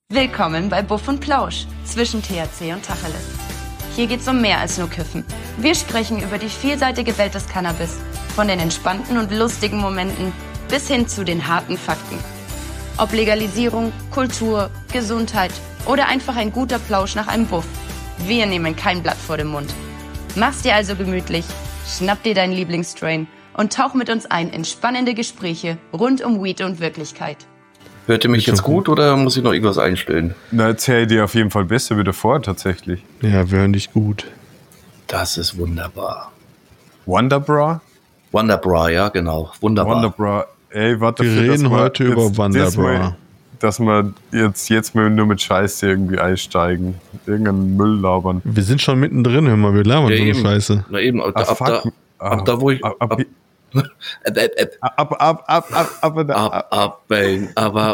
Willkommen bei Buff und Plausch zwischen THC und Tacheles. Hier geht's um mehr als nur Kiffen. Wir sprechen über die vielseitige Welt des Cannabis, von den entspannten und lustigen Momenten bis hin zu den harten Fakten. Ob Legalisierung, Kultur, Gesundheit oder einfach ein guter Plausch nach einem Buff. Wir nehmen kein Blatt vor den Mund. Mach's dir also gemütlich, schnapp dir deinen Lieblingsstrain und tauch mit uns ein in spannende Gespräche rund um Weed und Wirklichkeit. Hört ihr mich jetzt gut oder muss ich noch irgendwas einstellen? Na, jetzt höre ich dir auf jeden Fall besser wieder vor, tatsächlich. Ja, wir hören dich gut. Das ist wunderbar. Wonderbra? Wonderbra, ja, genau. Wunderbar. Wonderbra. Ey, warte, Wir reden heute über Wonderbra. Dass wir jetzt mal nur mit Scheiße irgendwie einsteigen. Irgendeinen Müll labern. Wir sind schon mittendrin, hör mal, wir labern so eine Scheiße. Na eben, ab da, wo ich... Abbellen.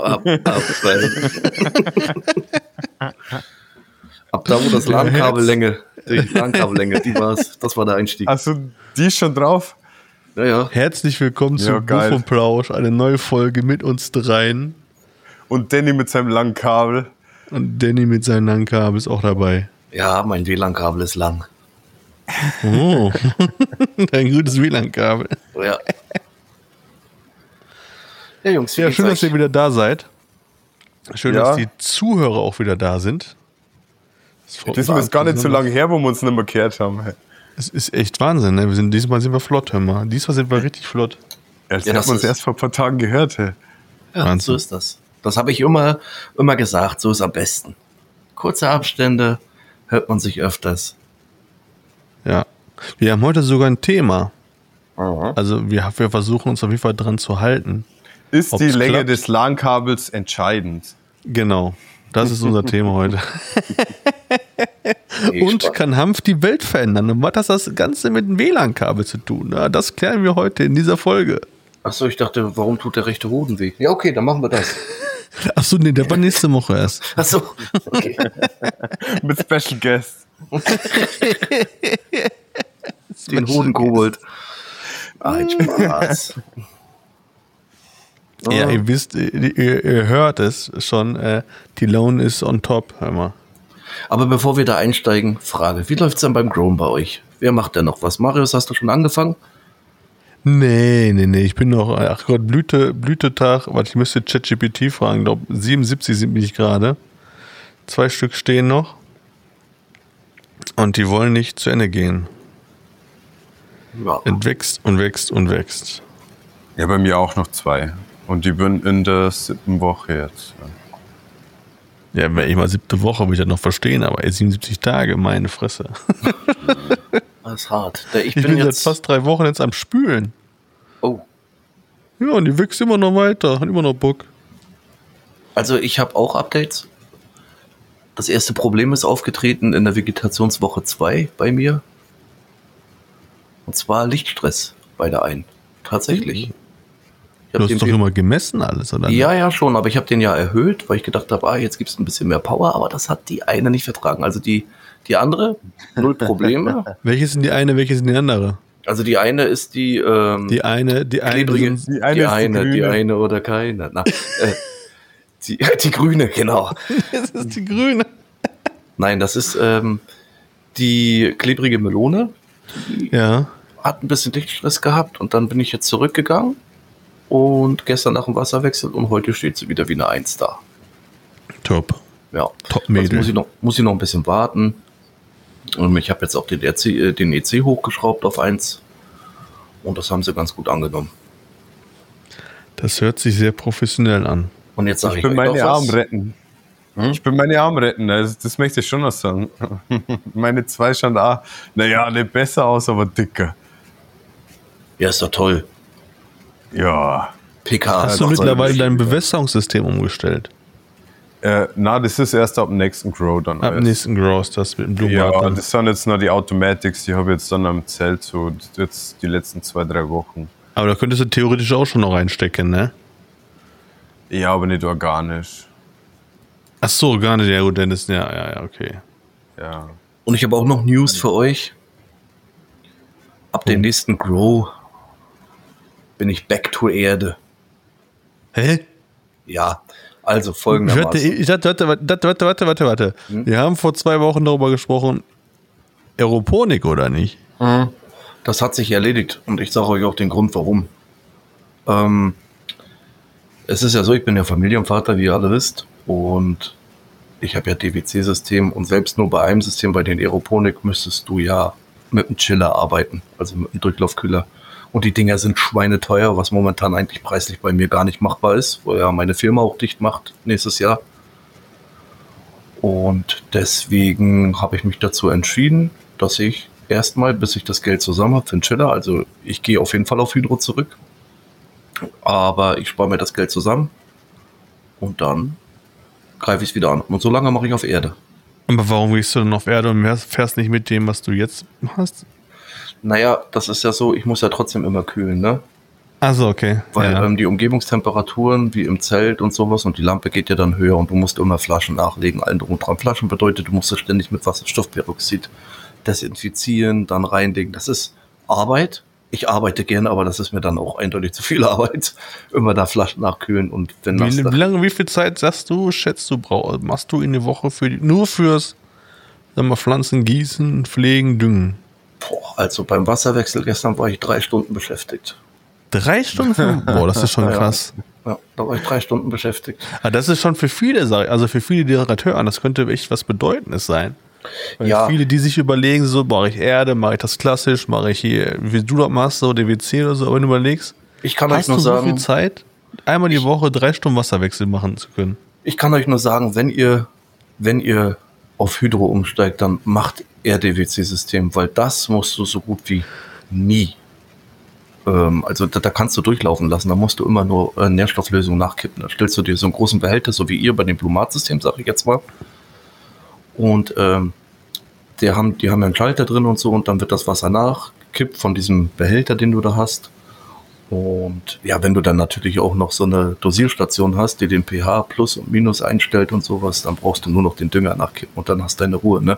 Ab da, wo das LAN-Kabellänge, das war der Einstieg. Achso, die ist schon drauf? Ja. Herzlich willkommen zu Buff und Plausch, eine neue Folge mit uns dreien. Und Danny mit seinem langen Kabel. Und Danny mit seinem langen Kabel ist auch dabei. Ja, mein WLAN-Kabel ist lang. Oh, dein gutes WLAN-Kabel. Ja. Ja, Jungs, ja, schön, dass ihr wieder da seid. Schön, dass die Zuhörer auch wieder da sind. Das ist jetzt gar nicht so lange her, wo wir uns nicht mehr gehört haben. Es ist echt Wahnsinn, ne? Diesmal sind wir flott, hör mal. Diesmal sind wir richtig flott. Jetzt haben wir uns erst vor ein paar Tagen gehört. Hey. Ja, Wahnsinn. So ist das. Das habe ich immer gesagt, so ist am besten. Kurze Abstände, hört man sich öfters. Ja, wir haben heute sogar ein Thema. Also wir versuchen uns auf jeden Fall dran zu halten. Ist die Länge des LAN-Kabels entscheidend? Genau, das ist unser Thema heute. Und kann Hanf die Welt verändern? Und was hat das Ganze mit dem WLAN-Kabel zu tun? Ja, das klären wir heute in dieser Folge. Achso, ich dachte, warum tut der rechte Hoden weh? Ja, okay, dann machen wir das. Achso, nee, der war nächste Woche erst. Achso, okay. Mit Special Guest. Den Hodenkobold. Ein Spaß. Ja, ihr wisst, ihr hört es schon, die Lone ist on top, hör mal. Aber bevor wir da einsteigen, Frage, wie läuft's denn beim Grown bei euch? Wer macht denn noch was? Marius, hast du schon angefangen? Nee, ich bin noch, ach Gott, Blütetag, warte, ich müsste ChatGPT fragen, ich glaube 77 sind mich gerade. 2 Stück stehen noch. Und die wollen nicht zu Ende gehen. Ja. Es wächst und wächst und wächst. Ja, bei mir auch noch 2. Und die bin in der 7. Woche jetzt. Ja, wenn ich mal 7. Woche, würde ich das noch verstehen, aber 77 Tage, meine Fresse. Das ist hart. Ich bin jetzt seit fast 3 Wochen jetzt am Spülen. Oh. Ja, und die wächst immer noch weiter, hat immer noch Bock. Also ich habe auch Updates. Das erste Problem ist aufgetreten in der Vegetationswoche 2 bei mir. Und zwar Lichtstress bei der einen. Tatsächlich. Du hast doch immer gemessen alles, oder? Ja, schon, aber ich habe den ja erhöht, weil ich gedacht habe, jetzt gibt es ein bisschen mehr Power, aber das hat die eine nicht vertragen. Also die andere, 0 Probleme. Welche sind die eine, welche sind die andere? Also die eine ist die die eine oder keine. Na, die grüne, genau. Das ist die grüne. Nein, das ist die klebrige Melone. Ja. Hat ein bisschen Lichtstress gehabt und dann bin ich jetzt zurückgegangen und gestern nach dem Wasserwechsel und heute steht sie wieder wie eine 1 da. Top. Ja. Top Mädel. Also muss ich noch ein bisschen warten. Und ich habe jetzt auch den EC hochgeschraubt auf 1 und das haben sie ganz gut angenommen. Das hört sich sehr professionell an. Und jetzt sage ich will meine Arme retten. Ich will meine Arme retten, das möchte ich schon noch sagen. Meine 2 schauen naja, nicht besser aus, aber dicker. Ja, ist doch toll. Ja. PK. Hast du mittlerweile dein Bewässerungssystem umgestellt? Das ist erst ab dem nächsten Grow dann. Ab dem nächsten Grow ist das mit dem Blumenbad. Ja, das sind jetzt noch die Automatics, die habe ich jetzt dann am Zelt so jetzt die letzten 2-3 Wochen. Aber da könntest du theoretisch auch schon noch reinstecken, ne? Ja, aber nicht organisch. Ach so, gar nicht. Ja gut, dann ist ja, okay. Ja. Und ich habe auch noch News für euch. Ab dem nächsten Grow bin ich back to Erde. Hä? Ja, Also folgendermaßen. Warte. Wir haben vor 2 Wochen darüber gesprochen, Aeroponik oder nicht? Das hat sich erledigt und ich sage euch auch den Grund, warum. Es ist ja so, ich bin ja Familienvater, wie ihr alle wisst, und ich habe ja DWC-System und selbst nur bei einem System, bei den Aeroponik, müsstest du ja mit einem Chiller arbeiten, also mit einem Durchlaufkühler. Und die Dinger sind schweineteuer, was momentan eigentlich preislich bei mir gar nicht machbar ist, wo ja meine Firma auch dicht macht nächstes Jahr. Und deswegen habe ich mich dazu entschieden, dass ich erstmal, bis ich das Geld zusammen habe für den Chiller, also ich gehe auf jeden Fall auf Hydro zurück, aber ich spare mir das Geld zusammen und dann greife ich es wieder an. Und so lange mache ich auf Erde. Aber warum gehst du denn auf Erde und fährst nicht mit dem, was du jetzt hast? Naja, das ist ja so, ich muss ja trotzdem immer kühlen, ne? Also okay. Weil die Umgebungstemperaturen wie im Zelt und sowas und die Lampe geht ja dann höher und du musst immer Flaschen nachlegen, allen drum und dran. Flaschen bedeutet, du musst es ständig mit Wasserstoffperoxid desinfizieren, dann reinlegen. Das ist Arbeit. Ich arbeite gerne, aber das ist mir dann auch eindeutig zu viel Arbeit. Immer da Flaschen nachkühlen und wenn wie viel Zeit schätzt du, machst du in der Woche nur fürs Pflanzen gießen, pflegen, düngen? Also beim Wasserwechsel gestern war ich 3 Stunden beschäftigt. 3 Stunden? Boah, das ist schon krass. Ja, da war ich 3 Stunden beschäftigt. Aber das ist schon für viele, also für viele, die das hören, das könnte echt was Bedeutendes sein. Weil viele, die sich überlegen, so mache ich Erde, mache ich das klassisch, mache ich hier, wie du das machst, so DWC oder so, aber wenn du überlegst, ich kann euch nur sagen, so viel Zeit, einmal die Woche 3 Stunden Wasserwechsel machen zu können. Ich kann euch nur sagen, wenn ihr auf Hydro umsteigt, dann macht RDWC-System, weil das musst du so gut wie nie. Also da kannst du durchlaufen lassen, da musst du immer nur Nährstofflösung nachkippen. Da stellst du dir so einen großen Behälter, so wie ihr bei dem Blumat-System, sage ich jetzt mal. Und die haben ja einen Schalter drin und so und dann wird das Wasser nachgekippt von diesem Behälter, den du da hast. Und ja, wenn du dann natürlich auch noch so eine Dosierstation hast, die den pH Plus und Minus einstellt und sowas, dann brauchst du nur noch den Dünger nachkippen und dann hast du deine Ruhe, ne?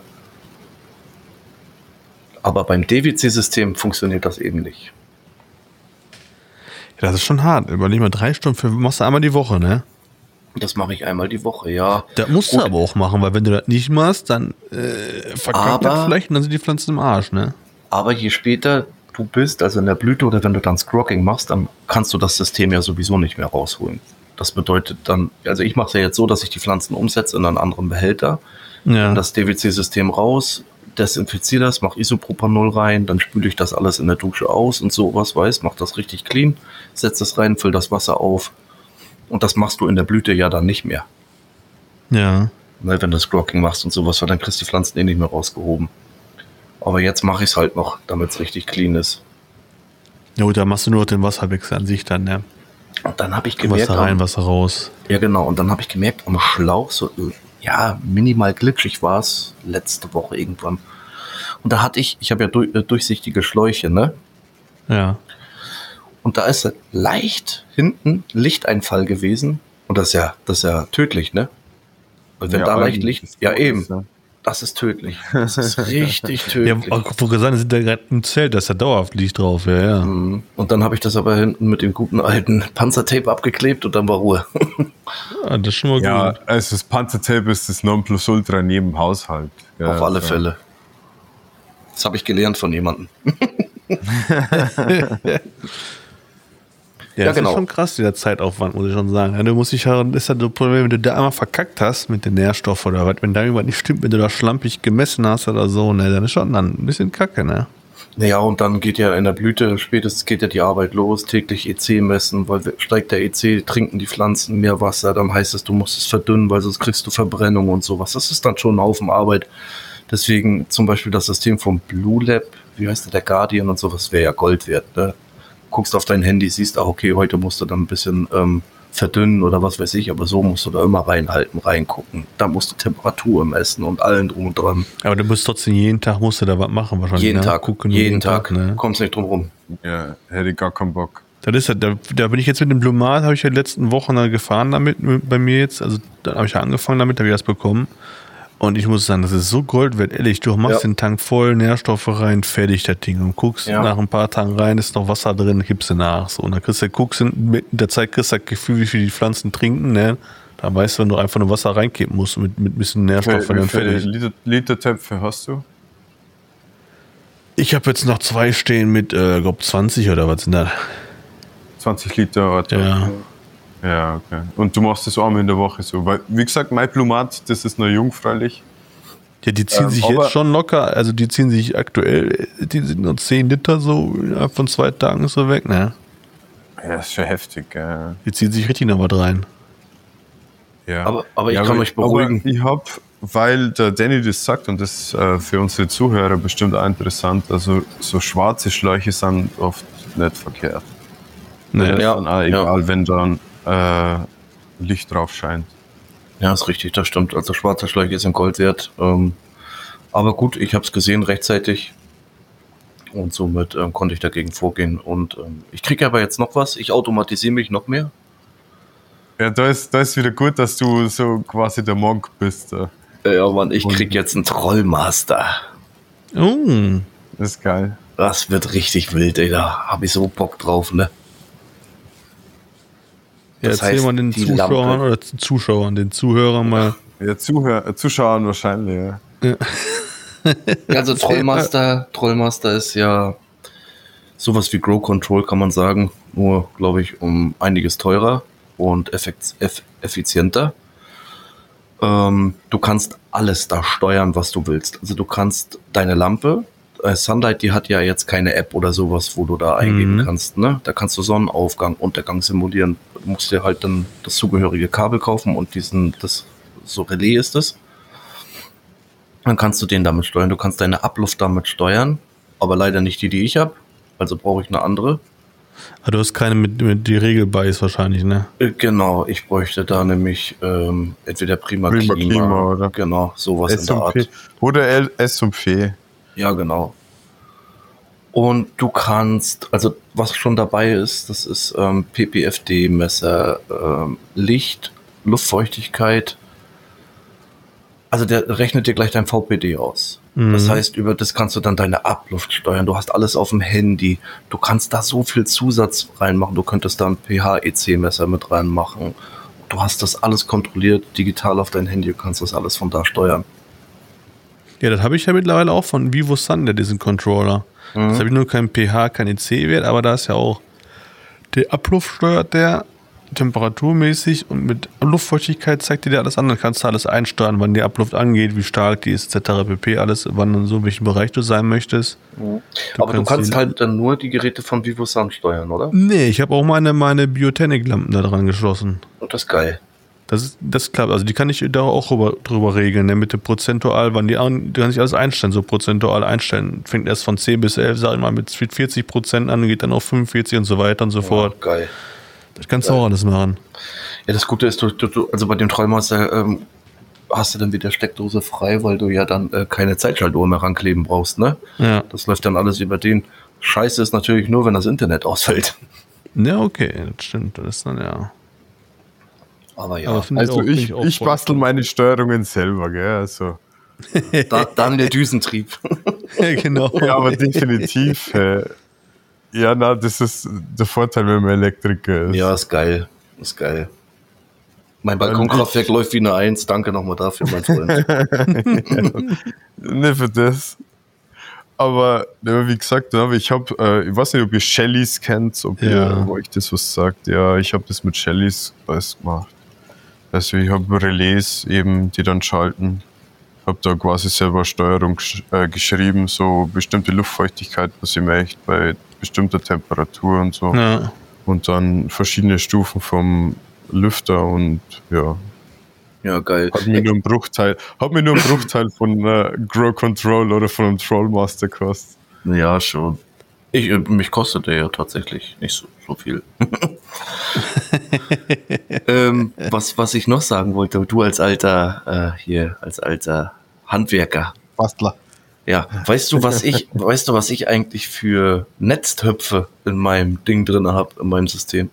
Aber beim DWC-System funktioniert das eben nicht. Ja, das ist schon hart. Überleg mal, 3 Stunden machst du einmal die Woche, ne? Das mache ich einmal die Woche, ja. Das musst du aber auch machen, weil wenn du das nicht machst, dann verkackt das vielleicht und dann sind die Pflanzen im Arsch, ne? Aber je später du bist, also in der Blüte oder wenn du dann Scrocking machst, dann kannst du das System ja sowieso nicht mehr rausholen. Das bedeutet dann, also ich mache es ja jetzt so, dass ich die Pflanzen umsetze in einen anderen Behälter, das DWC-System raus, desinfiziere das, mache Isopropanol rein, dann spüle ich das alles in der Dusche aus und sowas, mach das richtig clean, setze es rein, füll das Wasser auf und das machst du in der Blüte ja dann nicht mehr. Ja. Ne, wenn du Scrocking machst und sowas, weil dann kriegst du die Pflanzen nicht mehr rausgehoben. Aber jetzt mache ich es halt noch, damit es richtig clean ist. Ja gut, da machst du nur den Wasserwechsel an sich dann, ne? Und dann habe ich gemerkt... Wasser rein, Wasser raus. Ja genau, und dann habe ich gemerkt, am Schlauch, so minimal glitschig war es letzte Woche irgendwann. Und da hatte ich habe ja durchsichtige Schläuche, ne? Ja. Und da ist leicht hinten Lichteinfall gewesen. Und das ist ja tödlich, ne? Und wenn da leicht Licht... Ja eben. Ne? Das ist tödlich. Das ist richtig tödlich. Ja, wo gesagt, sind da gerade im Zelt, da ist ja dauerhaft Licht drauf, ja. Und dann habe ich das aber hinten mit dem guten alten Panzertape abgeklebt und dann war Ruhe. Ja, das ist schon mal gut. Ja, also das Panzertape ist das Nonplusultra in jedem Haushalt. Ja, auf alle Fälle. Das habe ich gelernt von jemandem. Ja, das ist schon krass, dieser Zeitaufwand, muss ich schon sagen. Ja, du musst dich ja, ist ja das Problem, wenn du da einmal verkackt hast mit den Nährstoffen oder was, wenn da irgendwas nicht stimmt, wenn du da schlampig gemessen hast oder so, ne, dann ist schon dann ein bisschen kacke, ne? Naja, und dann geht ja in der Blüte, spätestens geht ja die Arbeit los, täglich EC messen, weil steigt der EC, trinken die Pflanzen mehr Wasser, dann heißt es, du musst es verdünnen, weil sonst kriegst du Verbrennung und sowas. Das ist dann schon ein Haufen Arbeit. Deswegen zum Beispiel das System vom Blue Lab, wie heißt der Guardian und sowas, wäre ja Gold wert, ne? Guckst auf dein Handy, siehst, okay, heute musst du dann ein bisschen verdünnen oder was weiß ich, aber so musst du da immer reingucken. Da musst du Temperatur messen und allen drum und dran. Aber du musst trotzdem jeden Tag musst du da was machen wahrscheinlich. Jeden Tag, gucken, jeden Tag. Ne? Kommst nicht drum rum. Ja, hätte ich gar keinen Bock. Das ist ja, da bin ich jetzt mit dem Blumat, habe ich ja die letzten Wochen gefahren damit, bei mir jetzt, also da habe ich ja angefangen damit, habe ich das bekommen. Und ich muss sagen, das ist so Gold wert, ehrlich, du machst den Tank voll, Nährstoffe rein, fertig das Ding und guckst nach ein paar Tagen rein, ist noch Wasser drin, gibst du nach, so, und dann guckst du mit der Zeit kriegst du das Gefühl, wie viel die Pflanzen trinken, ne, Da weißt du, wenn du einfach nur Wasser reinkippen musst mit ein bisschen Nährstoff. Wie viele Liter Töpfe hast du? Ich habe jetzt noch 2 stehen mit, glaube 20 oder was sind das? 20 Liter Water. Ja. Ja, okay. Und du machst das einmal in der Woche so. Weil, wie gesagt, mein Blumat, das ist noch jungfräulich. Ja, die ziehen sich jetzt schon locker, also die ziehen sich aktuell, die sind nur 10 Liter so innerhalb von 2 Tagen so weg, ne? Ja, ist schon heftig. Die ziehen sich richtig noch was rein. Ja. Aber ich kann euch beruhigen. Ich habe, weil der Danny das sagt, und das ist für unsere Zuhörer bestimmt auch interessant, also so schwarze Schläuche sind oft nicht verkehrt. Nee. Das ist dann auch egal, wenn dann Licht drauf scheint. Ja, ist richtig, das stimmt. Also schwarzer Schläuche ist in Gold wert. Aber gut, ich habe es gesehen rechtzeitig und somit konnte ich dagegen vorgehen. Und ich kriege aber jetzt noch was. Ich automatisiere mich noch mehr. Ja, da ist wieder gut, dass du so quasi der Monk bist. Ja, Mann, ich krieg jetzt einen Trollmaster. Oh. Das ist geil. Das wird richtig wild, ey. Da habe ich so Bock drauf, ne? Ja, Das erzähl heißt, mal den die Zuschauern Lampe. oder Zuschauern, den Zuhörern mal. Ja, Zuschauern wahrscheinlich, ja. Also Trollmaster ist ja sowas wie Grow Control, kann man sagen. Nur, glaube ich, um einiges teurer und effizienter. Du kannst alles da steuern, was du willst. Also du kannst deine Lampe, Sunlight, die hat ja jetzt keine App oder sowas, wo du da eingeben kannst. Ne? Da kannst du Sonnenaufgang, Untergang simulieren. Du musst dir halt dann das zugehörige Kabel kaufen und so Relais ist das. Dann kannst du den damit steuern. Du kannst deine Abluft damit steuern, aber leider nicht die ich habe. Also brauche ich eine andere. Ah, du hast keine mit die Regel bei ist wahrscheinlich, ne? Genau, ich bräuchte da nämlich entweder Prima Klima oder? Genau, sowas in der Art. Oder S&P. Ja, genau. Und du kannst, also was schon dabei ist, das ist PPFD-Messer, Licht, Luftfeuchtigkeit. Also der rechnet dir gleich dein VPD aus. Das heißt, über das kannst du dann deine Abluft steuern. Du hast alles auf dem Handy. Du kannst da so viel Zusatz reinmachen. Du könntest da ein pH-EC-Messer mit reinmachen. Du hast das alles kontrolliert, digital auf dein Handy. Du kannst das alles von da steuern. Ja, das habe ich ja mittlerweile auch von Vivo Sun, diesen Controller. Das habe ich nur kein pH, kein EC-Wert, aber da ist ja auch die Abluft steuert der temperaturmäßig und mit Luftfeuchtigkeit zeigt dir alles an. Dann kannst du alles einsteuern, wann die Abluft angeht, wie stark die ist, etc. pp. Alles, wann und so, welchen Bereich du sein möchtest. Aber du kannst halt dann nur die Geräte von Vivo Sun steuern, oder? Nee, ich habe auch meine Biotechnik-Lampen da dran geschlossen. Und das ist geil. Das klappt. Also die kann ich da auch drüber regeln, ne? Mit dem prozentual, wann die kann ich alles einstellen, so prozentual einstellen. Fängt erst von 10 bis 11, sag ich mal, mit 40% an, geht dann auf 45 und so weiter und so fort. Ja, geil. Das kannst du auch alles machen. Ja, das Gute ist, also bei dem Trollmaster hast du dann wieder Steckdose frei, weil du ja dann keine Zeitschaltuhr mehr rankleben brauchst, ne? Ja. Das läuft dann alles über den. Scheiße ist natürlich nur, wenn das Internet ausfällt. Ja, okay, das stimmt. Das ist dann ja. Aber ja, Aber Also ich bastel meine Steuerungen selber, gell? Also. dann der Düsentrieb. Ja, genau. Ja, aber definitiv. Ja, na, das ist der Vorteil, wenn man Elektriker ist. Ja, ist geil. Ist geil. Mein Balkonkraftwerk läuft wie eine 1. Danke nochmal dafür, mein Freund. Ne, für das. Aber ja, wie gesagt, ich weiß nicht, ob ihr Shellys kennt, ob ihr euch das was sagt. Ja, ich habe das mit Shellys alles gemacht. Also ich habe Relais eben, die dann schalten. Habe da quasi selber Steuerung geschrieben, so bestimmte Luftfeuchtigkeit, was ich möchte, bei bestimmter Temperatur und so. Ja. Und dann verschiedene Stufen vom Lüfter und ja. Ja, geil. Hat mir nur einen Bruchteil von Grow Control oder von einem Trollmaster gekostet. Ja, schon. Mich kostet der ja tatsächlich nicht so viel. Was ich noch sagen wollte, du als alter Handwerker. Bastler. Ja, weißt du, was ich eigentlich für Netztöpfe in meinem Ding drin habe, in meinem System?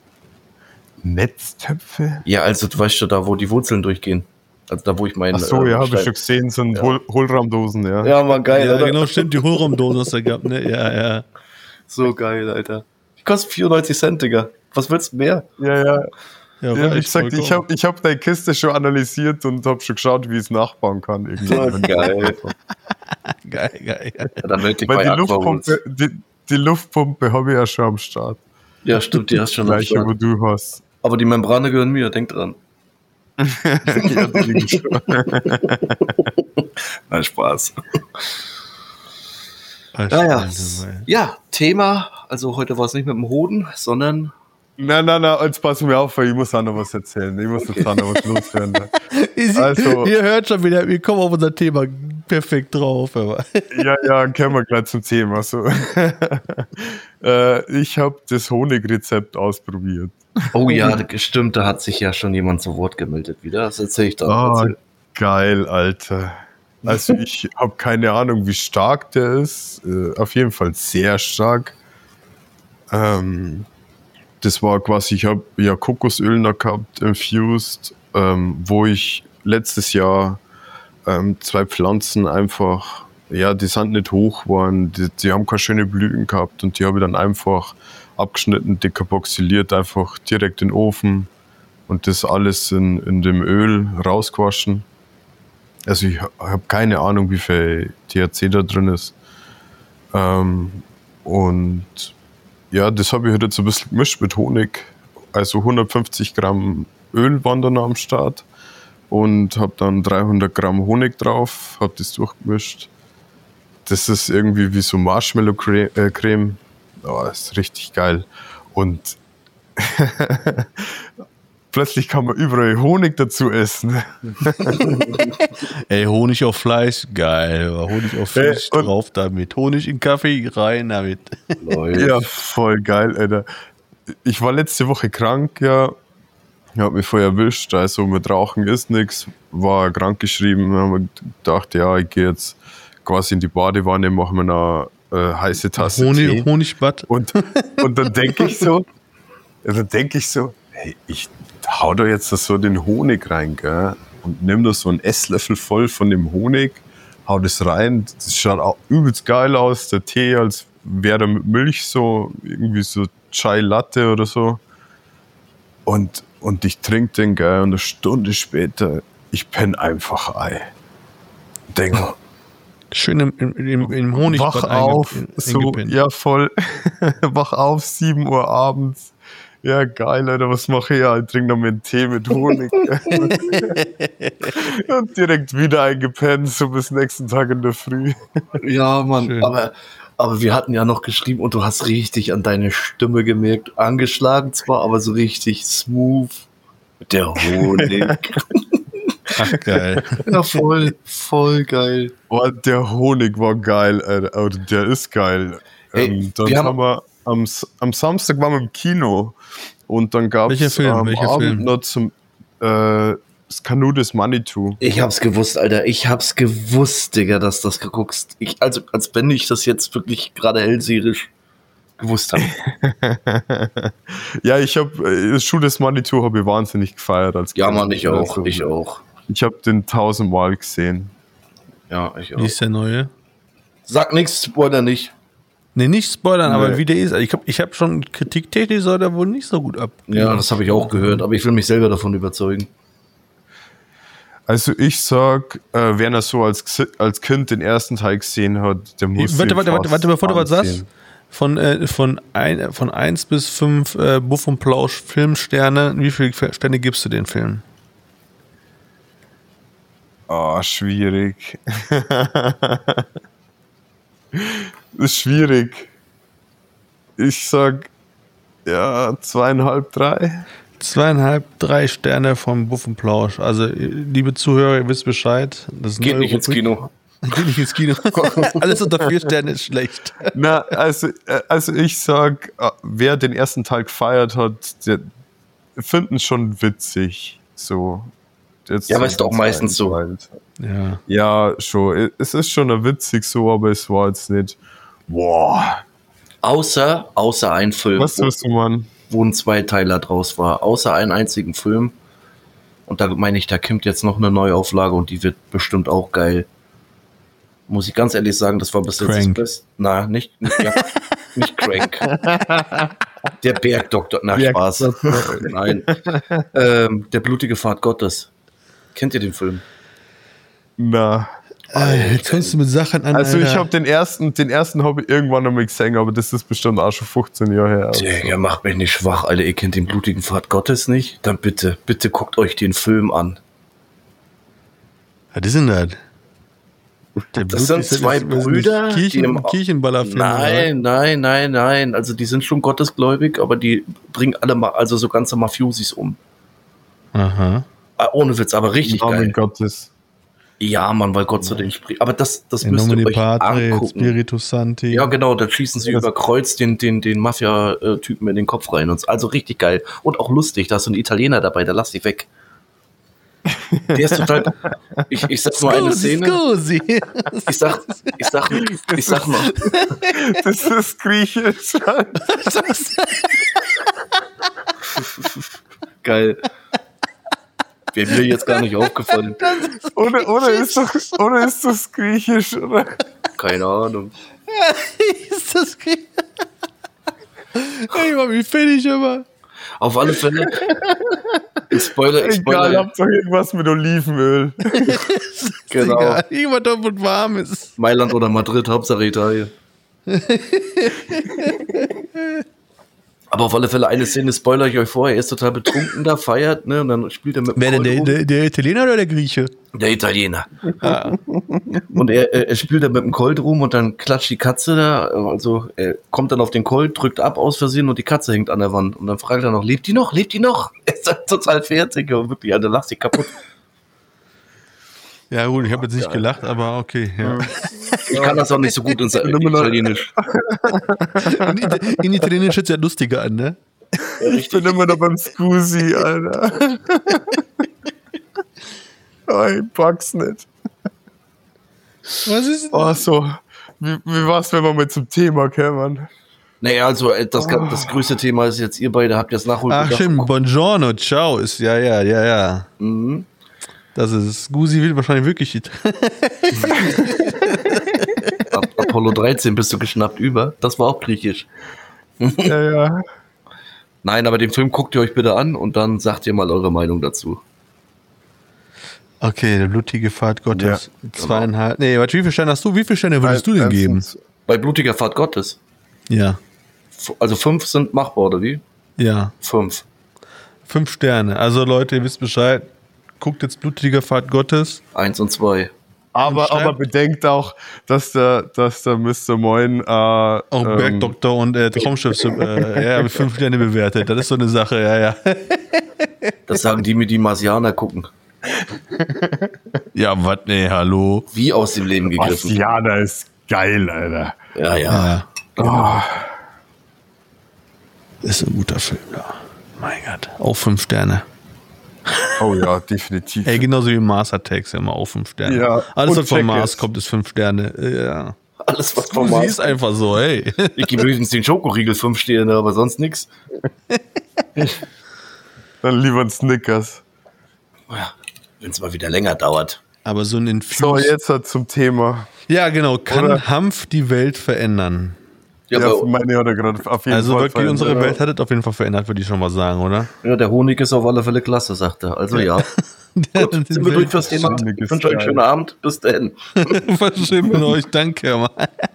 Netztöpfe? Ja, also du weißt schon, da wo die Wurzeln durchgehen. Also da wo ich meine. Ach so, ja, habe ich schon gesehen, so ein Hohlraumdosen, ja. Ja, mal geil, Ja, oder? genau, stimmt, die Hohlraumdosen hast du gehabt, ne? Ja. So geil, Alter. Die kosten 94 Cent, Digga. Was willst du mehr? Ja. Ja, wie gesagt, ich hab deine Kiste schon analysiert und habe schon geschaut, wie ich es nachbauen kann. Geil. Geil. Ja, dann melde ich Weil bei die Luftpumpe habe ich ja schon am Start. Ja, stimmt, die hast schon am Gleiche, Start. wo du hast. Aber die Membrane gehören mir, denk dran. Nein, Spaß. Ja, Thema, also heute war es nicht mit dem Hoden, sondern... Nein, jetzt pass mir auf, weil ich muss auch noch was erzählen. Ich muss jetzt auch noch was loswerden. Also, ihr hört schon wieder, wir kommen auf unser Thema perfekt drauf. Aber. Ja, kommen wir gleich zum Thema. So. Ich habe das Honigrezept ausprobiert. Oh ja, stimmt, da hat sich ja schon jemand zu Wort gemeldet wieder. Das erzähle ich dann. Geil, Alter. Also ich habe keine Ahnung, wie stark der ist. Auf jeden Fall sehr stark. Das war quasi, ich habe ja Kokosöl noch gehabt, infused, wo ich letztes Jahr 2 Pflanzen einfach, ja, die sind nicht hoch geworden, die haben keine schöne Blüten gehabt und die habe ich dann einfach abgeschnitten, dekarboxyliert, einfach direkt in den Ofen und das alles in dem Öl rausgewaschen. Also ich habe keine Ahnung, wie viel THC da drin ist. Und ja, das habe ich halt jetzt ein bisschen gemischt mit Honig. Also 150 Gramm Öl waren dann am Start und habe dann 300 Gramm Honig drauf, habe das durchgemischt. Das ist irgendwie wie so Marshmallow-Creme. Oh, ist richtig geil. Und plötzlich kann man überall Honig dazu essen. Ey, Honig auf Fleisch, geil. Honig auf Fisch, drauf damit. Honig in Kaffee, rein damit. Ja, voll geil, Alter. Ich war letzte Woche krank, ja. Ich habe mich vorher erwischt, also mit Rauchen ist nichts. War krank geschrieben, habe gedacht, ja, ich gehe jetzt quasi in die Badewanne, mache mir eine heiße Tasse Tee. Honigbad. Und dann denke ich so, hey, ich hau da jetzt so den Honig rein, gell? Und nimm da so einen Esslöffel voll von dem Honig, hau das rein. Das schaut auch übelst geil aus, der Tee, als wäre da mit Milch so, irgendwie so Chai Latte oder so. Und ich trinke den, gell? Und eine Stunde später, ich penne einfach ein. Denke, schön im Honigbad wach auf, so, ja voll, wach auf, 7 Uhr abends. Ja, geil, Alter, was mache ich? Ja, ich trinke noch mal einen Tee mit Honig. Und direkt wieder eingepennt, so bis nächsten Tag in der Früh. Ja, Mann, aber wir hatten ja noch geschrieben und du hast richtig an deine Stimme gemerkt, angeschlagen zwar, aber so richtig smooth mit der Honig. Ach, geil. Ja, voll geil. Oh, der Honig war geil, Alter. Der ist geil. Hey, dann haben wir am Samstag waren wir im Kino und dann gab es am Abend noch zum das Canoe des Manitou. Ich hab's gewusst, Alter. Ich hab's gewusst, Digga, dass das guckst. Also, als wenn ich das jetzt wirklich gerade hellseherisch gewusst habe. Ja, ich habe das Schuh des Manitou habe ich wahnsinnig gefeiert als Ja, Mann, ich auch. Also, ich auch. Ich habe den 1000-mal gesehen. Ja, ich auch. Wie ist der neue? Sag nichts, Spoiler nicht. Ne, nicht spoilern, aber wie der ist. Ich hab schon kritiktechnisch soll der wohl nicht so gut ab. Ja, das habe ich auch gehört, aber ich will mich selber davon überzeugen. Also ich sag, wer das so als Kind den ersten Teil gesehen hat, der muss Warte, bevor du was sagst. Von 1 bis 5 Buff und Plausch Filmsterne, wie viele Sterne gibst du den Film? Oh, schwierig. Das ist schwierig. Ich sag, ja, 2,5, 3. 2,5, 3 Sterne vom Buff und Plausch. Also, liebe Zuhörer, ihr wisst Bescheid. Das Geht nicht ins Kino. Geht nicht ins Kino. Alles unter 4 Sterne ist schlecht. Na, also ich sag, wer den ersten Teil gefeiert hat, der finden schon witzig. So. Jetzt ja, aber ist doch meistens so. Ja, schon. Es ist schon witzig so, aber es war jetzt nicht. Boah. Außer ein Film. Was tust du, Mann? Wo ein Zweiteiler draus war. Außer einen einzigen Film. Und da meine ich, da kommt jetzt noch eine Neuauflage und die wird bestimmt auch geil. Muss ich ganz ehrlich sagen, das war bis jetzt das Beste. Na, nicht Crank. Der Bergdoktor. Na, Spaß. Nein. Der blutige Pfad Gottes. Kennt ihr den Film? Na. Jetzt kommst du mit Sachen an. Also Alter. ich habe den ersten habe ich irgendwann noch mal gesehen, aber das ist bestimmt auch schon 15 Jahre her. Also. Der macht mich nicht schwach, Alter. Ihr kennt den blutigen Pfad Gottes nicht? Dann bitte guckt euch den Film an. Was ist denn das? Das sind zwei Brüder, die im Kirchenballerfilm. Nein. Also die sind schon gottesgläubig, aber die bringen alle mal, also so ganze Mafiosis um. Aha. Ohne Witz, aber richtig geil. Gottes. Ja, Mann, weil Gott zu denen spricht. Aber das In müsst ihr nomine euch Patri, angucken. Spiritus Sancti. Ja, genau, da schießen sie über Kreuz den Mafia-Typen in den Kopf rein. Also richtig geil. Und auch lustig, da ist so ein Italiener dabei, der lass dich weg. Der ist total. Ich sag nur eine Szene. Scusi. Ich sag mal. Das ist griechisch. Geil. Wäre mir jetzt gar nicht aufgefallen. Oder ist das griechisch, oder? Keine Ahnung. Ist das griechisch? Ich mach mich fertig, aber. Auf alle Fälle. Spoiler. Egal, habt doch irgendwas mit Olivenöl. Genau. Egal, irgendwas top und warm ist. Mailand oder Madrid, Hauptsache Italien. Aber auf alle Fälle eine Szene, spoiler ich euch vor, er ist total betrunken da, feiert, ne, und dann spielt er mit dem Wer denn, Colt der Italiener oder der Grieche? Der Italiener. Und er spielt da mit dem Colt rum und dann klatscht die Katze da, also er kommt dann auf den Colt, drückt ab aus Versehen und die Katze hängt an der Wand. Und dann fragt er noch, lebt die noch? Er ist halt total fertig und wirklich, Alter, lass dich kaputt. Ja gut, ich habe jetzt nicht gelacht, aber okay. Ja. Ich kann das auch nicht so gut in Italienisch. In Italienisch hört es ja lustiger an, ne? Ich bin immer noch beim Scusi, Alter. Oh, ich pack's nicht. Was ist denn? Oh, so. Wie war's, wenn wir mal zum Thema kämen? Naja, also das größte Thema ist jetzt, ihr beide habt jetzt Nachholbedarf. Ach stimmt, Buongiorno, ciao, ist ja. Mhm. Das ist, Scusi will wahrscheinlich wirklich. Apollo 13 bist du geschnappt über. Das war auch griechisch. Ja. Nein, aber den Film guckt ihr euch bitte an und dann sagt ihr mal eure Meinung dazu. Okay, der blutige Pfad Gottes. Ja, 2,5. Nee, warte, wie viele Sterne hast du? Wie viele Sterne würdest du denn geben? Bei blutiger Pfad Gottes. Ja. Also 5 sind machbar, oder wie? Ja. 5. 5 Sterne. Also Leute, ihr wisst Bescheid. Guckt jetzt blutiger Pfad Gottes. 1 und 2. Aber bedenkt auch, dass der Mr. Moin auch Bergdoktor und Traumschiff mit 5 Sterne bewertet. Das ist so eine Sache, ja. Das sagen die Marsianer gucken. Ja, was, nee, hallo. Wie aus dem Leben gegriffen. Ja, das ist geil, Alter. Ja. Oh. Ist ein guter Film, ja. Mein Gott. Auch 5 Sterne. Oh ja, definitiv. Ey, genauso wie Mars Attacks, immer auch 5 Sterne. Ja, alles, und was von Mars Checkers. kommt, ist 5 Sterne. Ja. Alles, was vom Sie Mars. ist einfach so, hey. Ich gebe übrigens den Schokoriegel 5 Sterne, aber sonst nichts. Dann lieber ein Snickers. Ja, wenn es mal wieder länger dauert. Aber so ein So, Infus. jetzt halt zum Thema. Ja, genau. Kann Oder? Hanf die Welt verändern? Ja, Ja, aber, meine hat er gerade auf jeden Also Fall wirklich, unsere verändert. Welt hat es auf jeden Fall verändert, würde ich schon mal sagen, oder? ja, der Honig ist auf alle Fälle klasse, sagt er. Also ja. Gut, sind wir durch fürs Thema. Honig Ich ist wünsche euch einen geil. schönen Abend. Bis dahin. Verschieben mit euch, danke. Mann.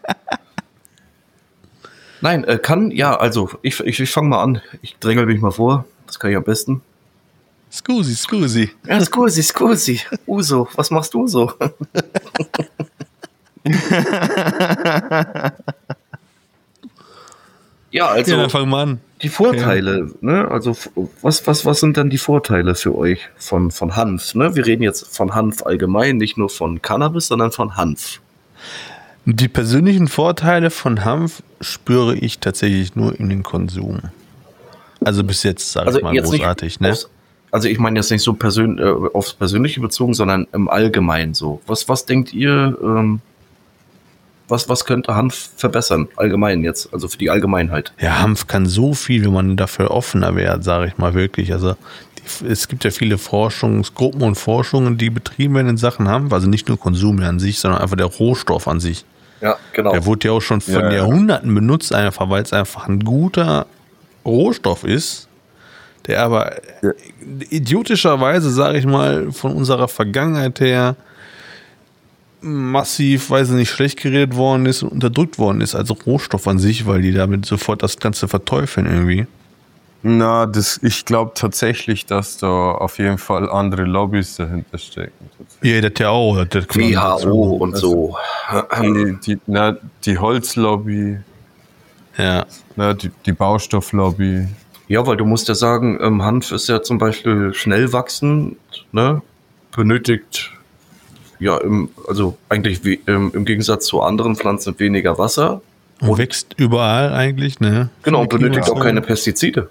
Nein, also ich fange mal an. Ich drängel mich mal vor. Das kann ich am besten. Scusi. Ja, scusi. Uso, was machst du so? Ja, also Ja, dann fangen wir an. die Vorteile, ne? Also was sind dann die Vorteile für euch von Hanf? Ne? Wir reden jetzt von Hanf allgemein, nicht nur von Cannabis, sondern von Hanf. Die persönlichen Vorteile von Hanf spüre ich tatsächlich nur in den Konsum. Also bis jetzt, sage ich mal, großartig, ne? Also ich meine jetzt nicht so aufs Persönliche bezogen, sondern im Allgemeinen so. Was denkt ihr, was könnte Hanf verbessern, allgemein jetzt, also für die Allgemeinheit? Ja, Hanf kann so viel, wenn man dafür offener wäre, sage ich mal wirklich. Also es gibt ja viele Forschungsgruppen und Forschungen, die betrieben werden in Sachen Hanf, also nicht nur Konsum an sich, sondern einfach der Rohstoff an sich. Ja, genau. Der wurde ja auch schon von Ja. Jahrhunderten benutzt, einfach weil es einfach ein guter Rohstoff ist, der aber idiotischerweise, sage ich mal, von unserer Vergangenheit her massiv, weiß ich nicht, schlecht geredet worden ist und unterdrückt worden ist als Rohstoff an sich, weil die damit sofort das Ganze verteufeln irgendwie. Na, ich glaube tatsächlich, dass da auf jeden Fall andere Lobbys dahinter stecken. Ja, das ja auch. Das WHO und so. Die Holzlobby, ja. Die Baustofflobby. Ja, weil du musst ja sagen, Hanf ist ja zum Beispiel schnell wachsend, ne? Benötigt ja eigentlich im Gegensatz zu anderen Pflanzen weniger Wasser. Und wächst überall eigentlich, ne? Genau, und benötigt auch keine Pestizide.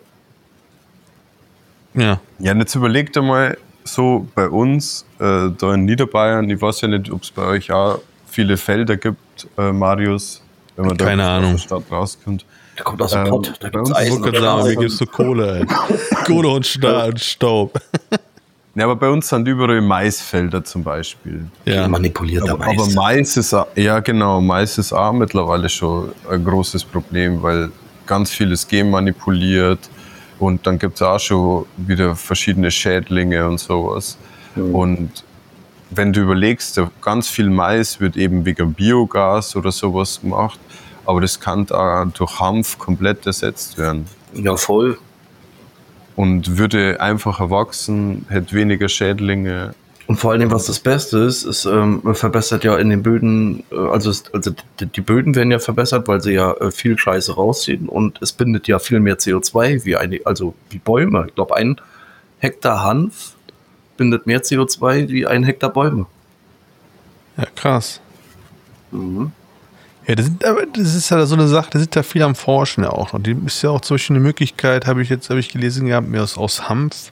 Ja. Ja, und jetzt überlegt mal so bei uns, da in Niederbayern, ich weiß ja nicht, ob es bei euch auch viele Felder gibt, Marius, wenn man keine da Ahnung. aus der Stadt rauskommt. Der kommt aus dem Pott, da gibt's Eisen. Mir gibst du Kohle, ey. Kohle und Staub. Ja, aber bei uns sind überall Maisfelder zum Beispiel. Ja. Manipulierter Mais. Aber Mais ist auch mittlerweile schon ein großes Problem, weil ganz vieles genmanipuliert und dann gibt es auch schon wieder verschiedene Schädlinge und sowas. Mhm. Und wenn du überlegst, ganz viel Mais wird eben wegen Biogas oder sowas gemacht, aber das kann da durch Hanf komplett ersetzt werden. Ja, voll. Und würde einfacher wachsen, hätte weniger Schädlinge. Und vor allem, was das Beste ist, man verbessert ja in den Böden, die Böden werden ja verbessert, weil sie ja viel Scheiße rausziehen und es bindet ja viel mehr CO2 wie Bäume. Ich glaube, 1 Hektar Hanf bindet mehr CO2 wie 1 Hektar Bäume. Ja, krass. Mhm. Ja, das ist ja so eine Sache, da sind ja viel am Forschen ja auch. Und die ist ja auch zum Beispiel eine Möglichkeit, habe ich gelesen gehabt, mir aus Hanf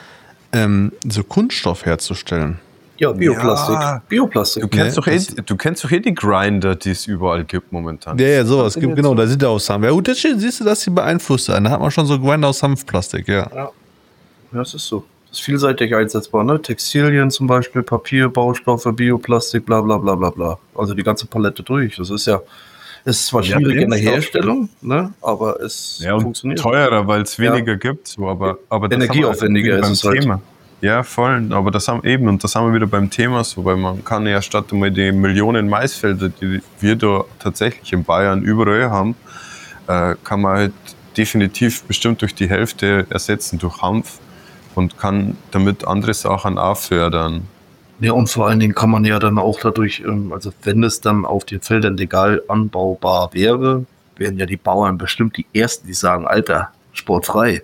so Kunststoff herzustellen. Ja, Bioplastik. Ja. Bioplastik. Du kennst doch die Grinder, die es überall gibt momentan. Ja, sowas gibt, genau, da sind ja aus Hanf. Ja gut, das siehst du, dass die beeinflusst sind. Da hat man schon so Grinder aus Hanfplastik, ja. Ja, das ist so. Das ist vielseitig einsetzbar, ne? Textilien zum Beispiel, Papier, Baustoffe, Bioplastik, bla bla bla bla bla. Also die ganze Palette durch. Das ist ja, es ist zwar schwierig in der Herstellung, ne? Aber es funktioniert. Teurer, weil es weniger gibt, so, aber energieaufwendiger ist es Thema. halt. Ja, voll, aber das haben wir wieder beim Thema so, weil man kann ja statt einmal die Millionen Maisfelder, die wir da tatsächlich in Bayern überall haben, kann man halt definitiv bestimmt durch die Hälfte ersetzen durch Hanf und kann damit andere Sachen auch fördern. Ja, und vor allen Dingen kann man ja dann auch dadurch, also wenn es dann auf den Feldern legal anbaubar wäre, wären ja die Bauern bestimmt die Ersten, die sagen, Alter, sportfrei.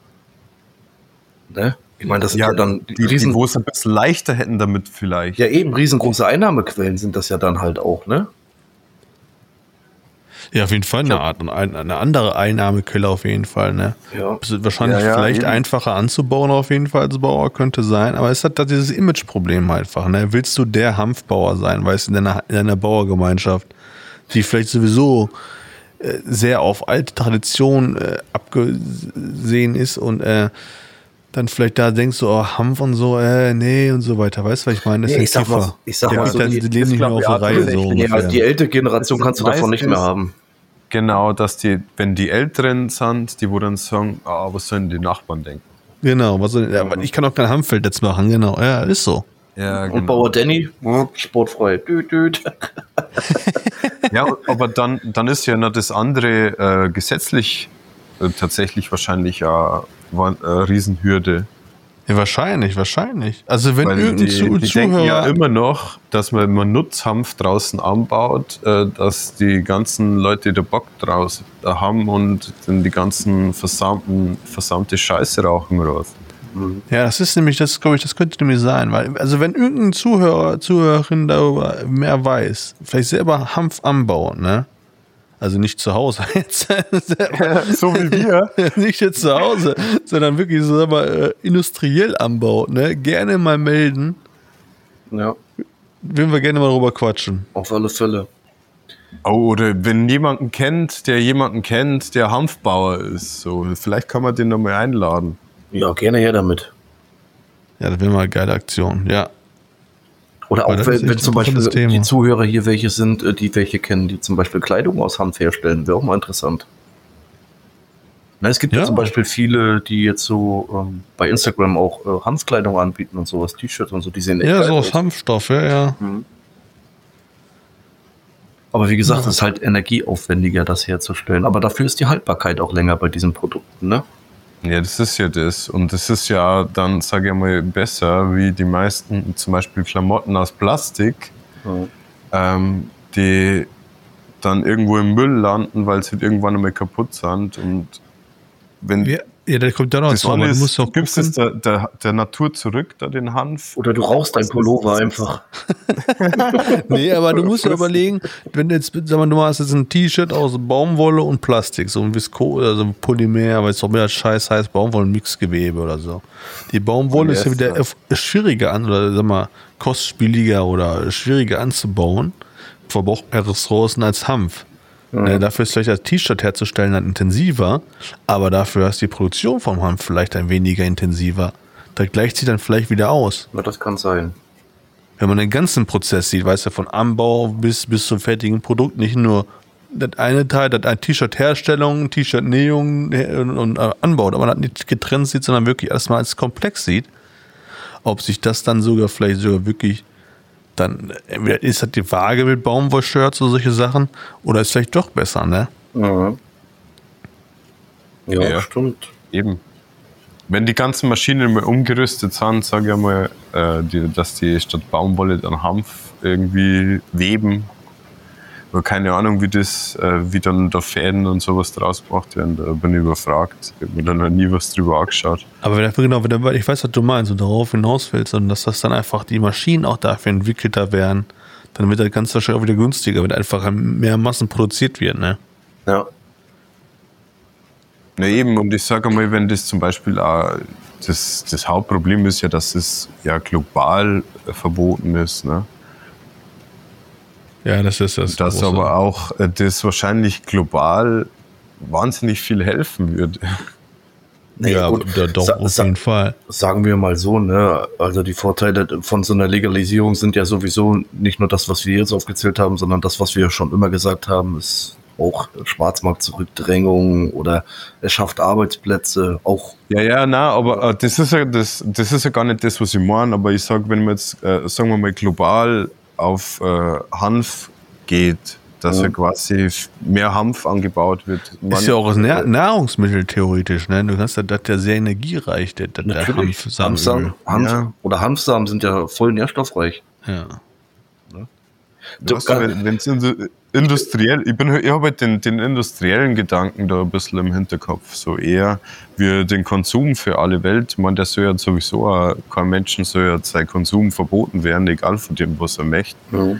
Ne? Ich meine, das sind ja dann die wo es ein bisschen leichter hätten damit vielleicht. Ja, eben riesengroße Einnahmequellen sind das ja dann halt auch, ne? Ja, auf jeden Fall eine andere Einnahmequelle auf jeden Fall, ne? Ja. Es ist wahrscheinlich vielleicht eben einfacher anzubauen auf jeden Fall als Bauer könnte sein, aber es hat da dieses Image-Problem einfach, ne? Willst du der Hanfbauer sein, weißt du, in deiner Bauergemeinschaft, die vielleicht sowieso sehr auf alte Tradition abgesehen ist und dann vielleicht da denkst du, oh, Hanf und so, nee und so weiter, weißt du, was ich meine? Das ist ich sag mal so, die leben nicht mehr auf der Reihe so ungefähr. Ja, die ältere Generation kannst du davon nicht mehr haben. Genau, dass wenn die Älteren sind, die wo dann sagen, was sollen die Nachbarn denken? Genau, ich kann auch kein Hanffeld jetzt machen, genau, ja, ist so. Ja, genau. Und Bauer Danny, sportfrei, düt. Ja, aber dann ist ja noch das andere gesetzlich tatsächlich wahrscheinlich eine Riesenhürde. Ja, wahrscheinlich. Also wenn irgendein die denken ja immer noch, dass man Nutzhanf draußen anbaut, dass die ganzen Leute da Bock draus haben und dann die ganzen versammte Scheiße rauchen raus. Ja, das ist nämlich, das glaube ich, das könnte nämlich sein, weil, also wenn irgendein Zuhörerin darüber mehr weiß, vielleicht selber Hanf anbauen, ne? Also nicht zu Hause jetzt. So wie wir. Nicht jetzt zu Hause, sondern wirklich so industriell anbaut, ne? Gerne mal melden. Ja. Würden wir gerne mal drüber quatschen. Auf alle Fälle. Oh, oder wenn jemanden kennt, der Hanfbauer ist, so, vielleicht kann man den nochmal einladen. Ja, gerne her damit. Ja, das wäre mal eine geile Aktion, ja. Oder auch, wenn zum Beispiel Thema. Die Zuhörer hier welche sind, die welche kennen, die zum Beispiel Kleidung aus Hanf herstellen, wäre auch mal interessant. Na, es gibt ja zum Beispiel viele, die jetzt so bei Instagram auch Hanfkleidung anbieten und sowas, T-Shirts und so, die sehen echt Ja, geil so aus. aus Hanfstoff, ja. Mhm. Aber wie gesagt, es ist halt energieaufwendiger, das herzustellen. Aber dafür ist die Haltbarkeit auch länger bei diesen Produkten, ne? Ja, das ist ja das. Und das ist ja dann, sage ich mal, besser wie die meisten, zum Beispiel Klamotten aus Plastik, die dann irgendwo im Müll landen, weil sie irgendwann einmal kaputt sind. Und wenn ja, der kommt da noch das eine du ist, musst auch gibst es der Natur zurück, da den Hanf. Oder du rauchst dein Pullover einfach. Nee, aber du musst ja überlegen, wenn du jetzt, sag mal, du hast jetzt ein T-Shirt aus Baumwolle und Plastik, so ein Viskose, also Polymer, weil es doch wieder Scheiß heißt, Baumwollen-Mixgewebe oder so. Die Baumwolle ist ja wieder schwieriger oder sag mal, kostspieliger oder schwieriger anzubauen, verbraucht mehr Ressourcen als Hanf. Ja, dafür ist vielleicht das T-Shirt herzustellen dann intensiver, aber dafür ist die Produktion vom Hanf vielleicht ein weniger intensiver. Da gleicht sich dann vielleicht wieder aus. Na, das kann sein. Wenn man den ganzen Prozess sieht, weißt du, von Anbau bis zum fertigen Produkt, nicht nur das eine Teil, das ein T-Shirt-Herstellung, T-Shirt-Nähung und Anbau, aber man nicht getrennt sieht, sondern wirklich erstmal als Komplex sieht, ob sich das dann vielleicht sogar wirklich dann, entweder ist das die Waage mit Baumwollshirts oder solche Sachen, oder ist vielleicht doch besser, ne? Mhm. Ja, stimmt. Eben. Wenn die ganzen Maschinen mal umgerüstet sind, sage ich mal, dass die statt Baumwolle dann Hanf irgendwie weben. Aber keine Ahnung, wie dann da Fäden und sowas draus gemacht werden. Da bin ich überfragt. Ich habe mir da noch nie was drüber angeschaut. Aber ich weiß, was du meinst und darauf hinaus willst, und dass das dann einfach die Maschinen auch dafür entwickelter werden, dann wird das Ganze wahrscheinlich auch wieder günstiger, wenn einfach mehr Massen produziert wird, ne? Ja. Na eben, und ich sage mal, wenn das zum Beispiel auch, das Hauptproblem ist ja, dass es ja global verboten ist, ne? Ja, das ist das. Dass aber auch das wahrscheinlich global wahnsinnig viel helfen würde. Nee, ja, gut. doch, auf jeden Fall. Sagen wir mal so, ne? Also die Vorteile von so einer Legalisierung sind ja sowieso nicht nur das, was wir jetzt aufgezählt haben, sondern das, was wir schon immer gesagt haben, ist auch Schwarzmarktzurückdrängung oder es schafft Arbeitsplätze, auch. Ja, aber das ist ja gar nicht das, was ich meine, aber ich sage, wenn man jetzt, sagen wir mal, global auf Hanf geht, dass ja quasi mehr Hanf angebaut wird. Ist ja auch ein Nahrungsmittel theoretisch, ne? Du kannst das ja sehr energiereich, der Hanfsamen. Oder Hanfsamen sind ja voll nährstoffreich. Ja. Wenn es industriell, ich habe halt den industriellen Gedanken da ein bisschen im Hinterkopf, so eher wie den Konsum für alle Welt. Ich meine, der soll ja sowieso auch, kein Menschen soll ja sein Konsum verboten werden, egal von dem, was er möchte.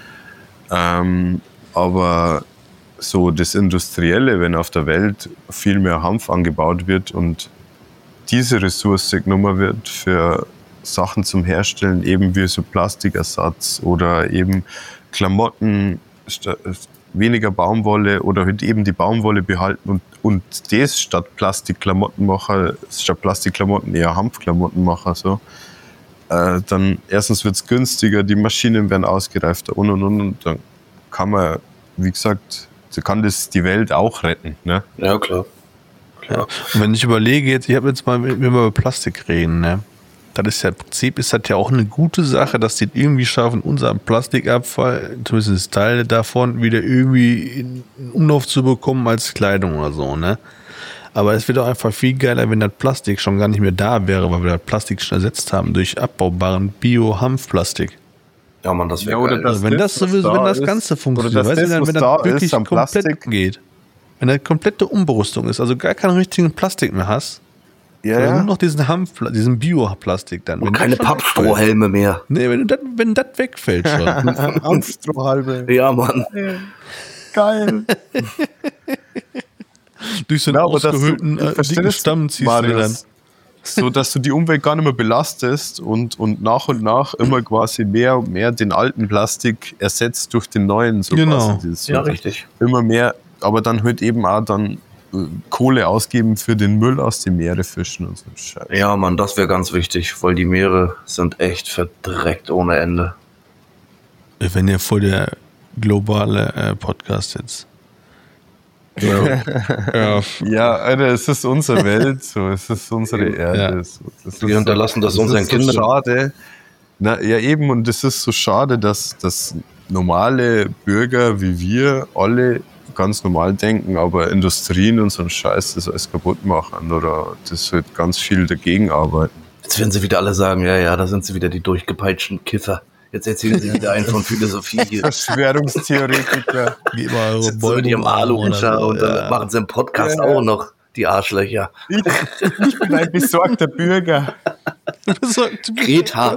Aber so das Industrielle, wenn auf der Welt viel mehr Hanf angebaut wird und diese Ressource genommen wird für Sachen zum Herstellen, eben wie so Plastikersatz oder eben Klamotten, weniger Baumwolle oder halt eben die Baumwolle behalten und das statt Plastikklamotten eher Hanfklamotten machen, so. Dann erstens wird es günstiger, die Maschinen werden ausgereifter und dann kann man, wie gesagt, kann das die Welt auch retten, ne? Ja, klar. Ja. Und wenn ich überlege, ich habe jetzt mal, wenn wir über Plastik reden, ne? Das ist ja im Prinzip ist das ja auch eine gute Sache, dass die irgendwie schaffen, unseren Plastikabfall, zumindest Teile davon, wieder irgendwie in Umlauf zu bekommen als Kleidung oder so, ne? Aber es wird auch einfach viel geiler, wenn das Plastik schon gar nicht mehr da wäre, weil wir das Plastik schon ersetzt haben durch abbaubaren Bio-Hanfplastik. Ja, man, das wäre geil. Also wenn das Ganze funktioniert, weißt du, wenn das wirklich komplett geht, wenn das komplette Umberüstung ist, also gar keinen richtigen Plastik mehr hast, nur noch diesen Bioplastik dann. Und keine Pappstrohhelme mehr. Nee, wenn das wegfällt schon. Hanfstrohhalme. Ja, Mann. Geil. Durch so einen ausgehöhlten dicken Stamm ziehst du dann. So, dass du die Umwelt gar nicht mehr belastest und nach immer quasi mehr und mehr den alten Plastik ersetzt durch den neuen. So genau. Ja, richtig. Immer mehr, aber dann halt eben auch dann Kohle ausgeben für den Müll aus den Meere fischen und so Scheiße. Ja, Mann, das wäre ganz wichtig, weil die Meere sind echt verdreckt ohne Ende. Wir werden ja voll der globale Podcast jetzt. Ja, Alter, es ist unsere Welt, so, es ist unsere Erde. Ja. So. Wir hinterlassen das unseren Kindern. So schade. Na, ja, eben, und es ist so schade, dass normale Bürger wie wir alle ganz normal denken, aber Industrien und so ein Scheiß das alles kaputt machen oder das wird ganz viel dagegen arbeiten. Jetzt werden sie wieder alle sagen, ja, da sind sie wieder die durchgepeitschten Kiffer. Jetzt erzählen sie wieder einen von Philosophie hier. Verschwörungstheoretiker. Jetzt so mit ihrem Aluhüter und dann machen sie im Podcast auch noch die Arschlöcher. Ich bin ein besorgter Bürger. Greta.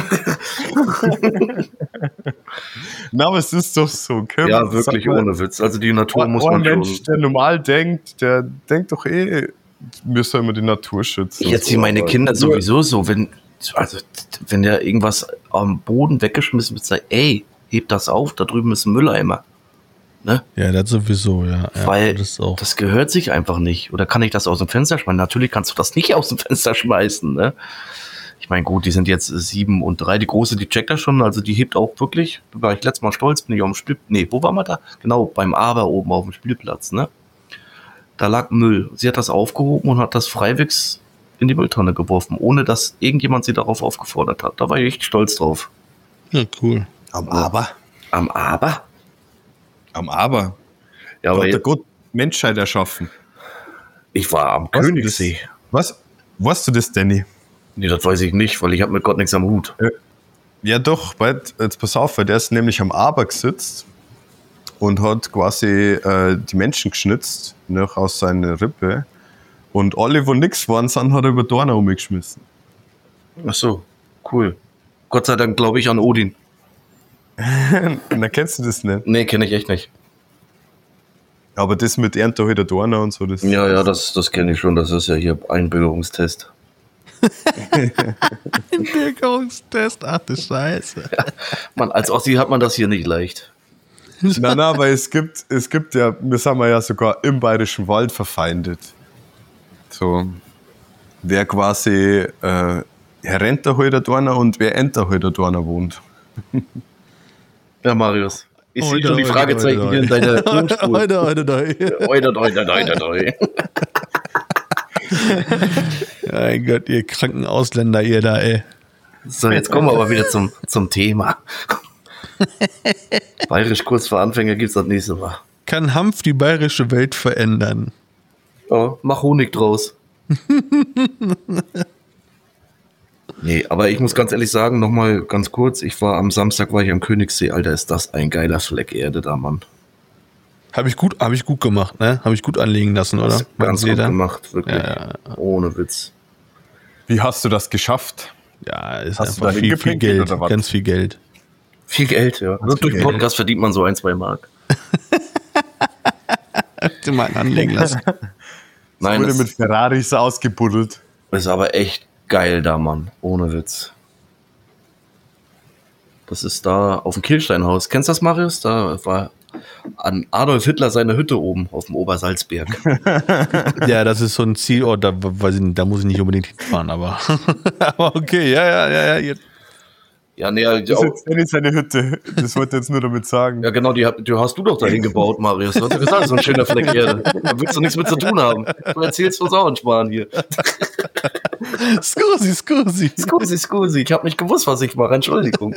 Na, aber es ist doch so. Ja, wirklich ohne Witz. Also die Natur muss man schon... Ein Mensch, der normal denkt, der denkt doch wir sollen die Natur schützen. Ich erziehe meine Kinder sowieso so, wenn ja irgendwas am Boden weggeschmissen wird, sag ey, heb das auf, da drüben ist ein Mülleimer. Ne? Ja, das sowieso, ja. Weil das gehört sich einfach nicht. Oder kann ich das aus dem Fenster schmeißen? Natürlich kannst du das nicht aus dem Fenster schmeißen, ne? Ich meine, gut, die sind jetzt 7 und 3. Die Große, die checkt das schon, also die hebt auch wirklich. Da war ich letztes Mal stolz, bin ich auf dem Spielplatz. Nee, wo waren wir da? Genau, beim Aber oben auf dem Spielplatz, ne? Da lag Müll. Sie hat das aufgehoben und hat das freiwillig in die Mülltonne geworfen, ohne dass irgendjemand sie darauf aufgefordert hat. Da war ich echt stolz drauf. Ja, cool. Am Aber? Am Aber? Am Aber. Ja, aber der Gott Menschheit erschaffen. Ich war am Königssee. Was? Weißt du das, Danny? Nee, das weiß ich nicht, weil ich habe mit Gott nichts am Hut. Ja doch, jetzt pass auf, weil der ist nämlich am Aber gesitzt und hat quasi die Menschen geschnitzt, noch aus seiner Rippe. Und alle, wo nix waren, hat er über Donau umgeschmissen. Ach so, cool. Gott sei Dank glaube ich an Odin. Na, kennst du das nicht? Nee, kenne ich echt nicht. Aber das mit Ernte heute Donau und so, das... Ja, das kenne ich schon. Das ist ja hier Einbildungstest. Einbildungstest, ach du Scheiße. Ja, Mann, als Ossi hat man das hier nicht leicht. Na, aber es gibt ja, wir sind ja sogar im Bayerischen Wald verfeindet. So, wer quasi Renter heute Donau und wer Enter heute Donau wohnt. Ja, Marius. Ich sehe schon die Fragezeichen hier in deiner Tonspur. Mein Gott, ihr kranken Ausländer, ihr da, ey. So, jetzt kommen wir aber wieder zum Thema. Bayerisch kurz vor Anfänger gibt's das nächste Mal. Kann Hanf die bayerische Welt verändern? Ja, mach Honig draus. Nee, aber ich muss ganz ehrlich sagen, nochmal ganz kurz, am Samstag war ich am Königssee, Alter, ist das ein geiler Fleck Erde da, Mann. Hab ich gut gemacht, ne? Habe ich gut anlegen lassen, oder? Ganz gut gemacht, wirklich. Ja. Ohne Witz. Wie hast du das geschafft? Ja, ist einfach viel Geld, ganz viel Geld. Viel Geld, ja. Nur durch Podcast verdient man so 1-2 Mark. Den mal anlegen lassen. Nein, wurde mit Ferraris ausgebuddelt. Ist aber echt geil da, Mann. Ohne Witz. Das ist da auf dem Kielsteinhaus. Kennst du das, Marius? Da war an Adolf Hitler seine Hütte oben auf dem Obersalzberg. Ja, das ist so ein Zielort, da muss ich nicht unbedingt hinfahren, aber okay, ja. Ja, nee, das ist jetzt seine Hütte. Das wollte ich jetzt nur damit sagen. Ja, genau, die hast du doch dahin gebaut, Marius. Du hast ja gesagt, so ein schöner Fleck Erde. Da willst du nichts mit zu tun haben. Du erzählst von Sauersparen hier. Scusi. Ich habe nicht gewusst, was ich mache. Entschuldigung.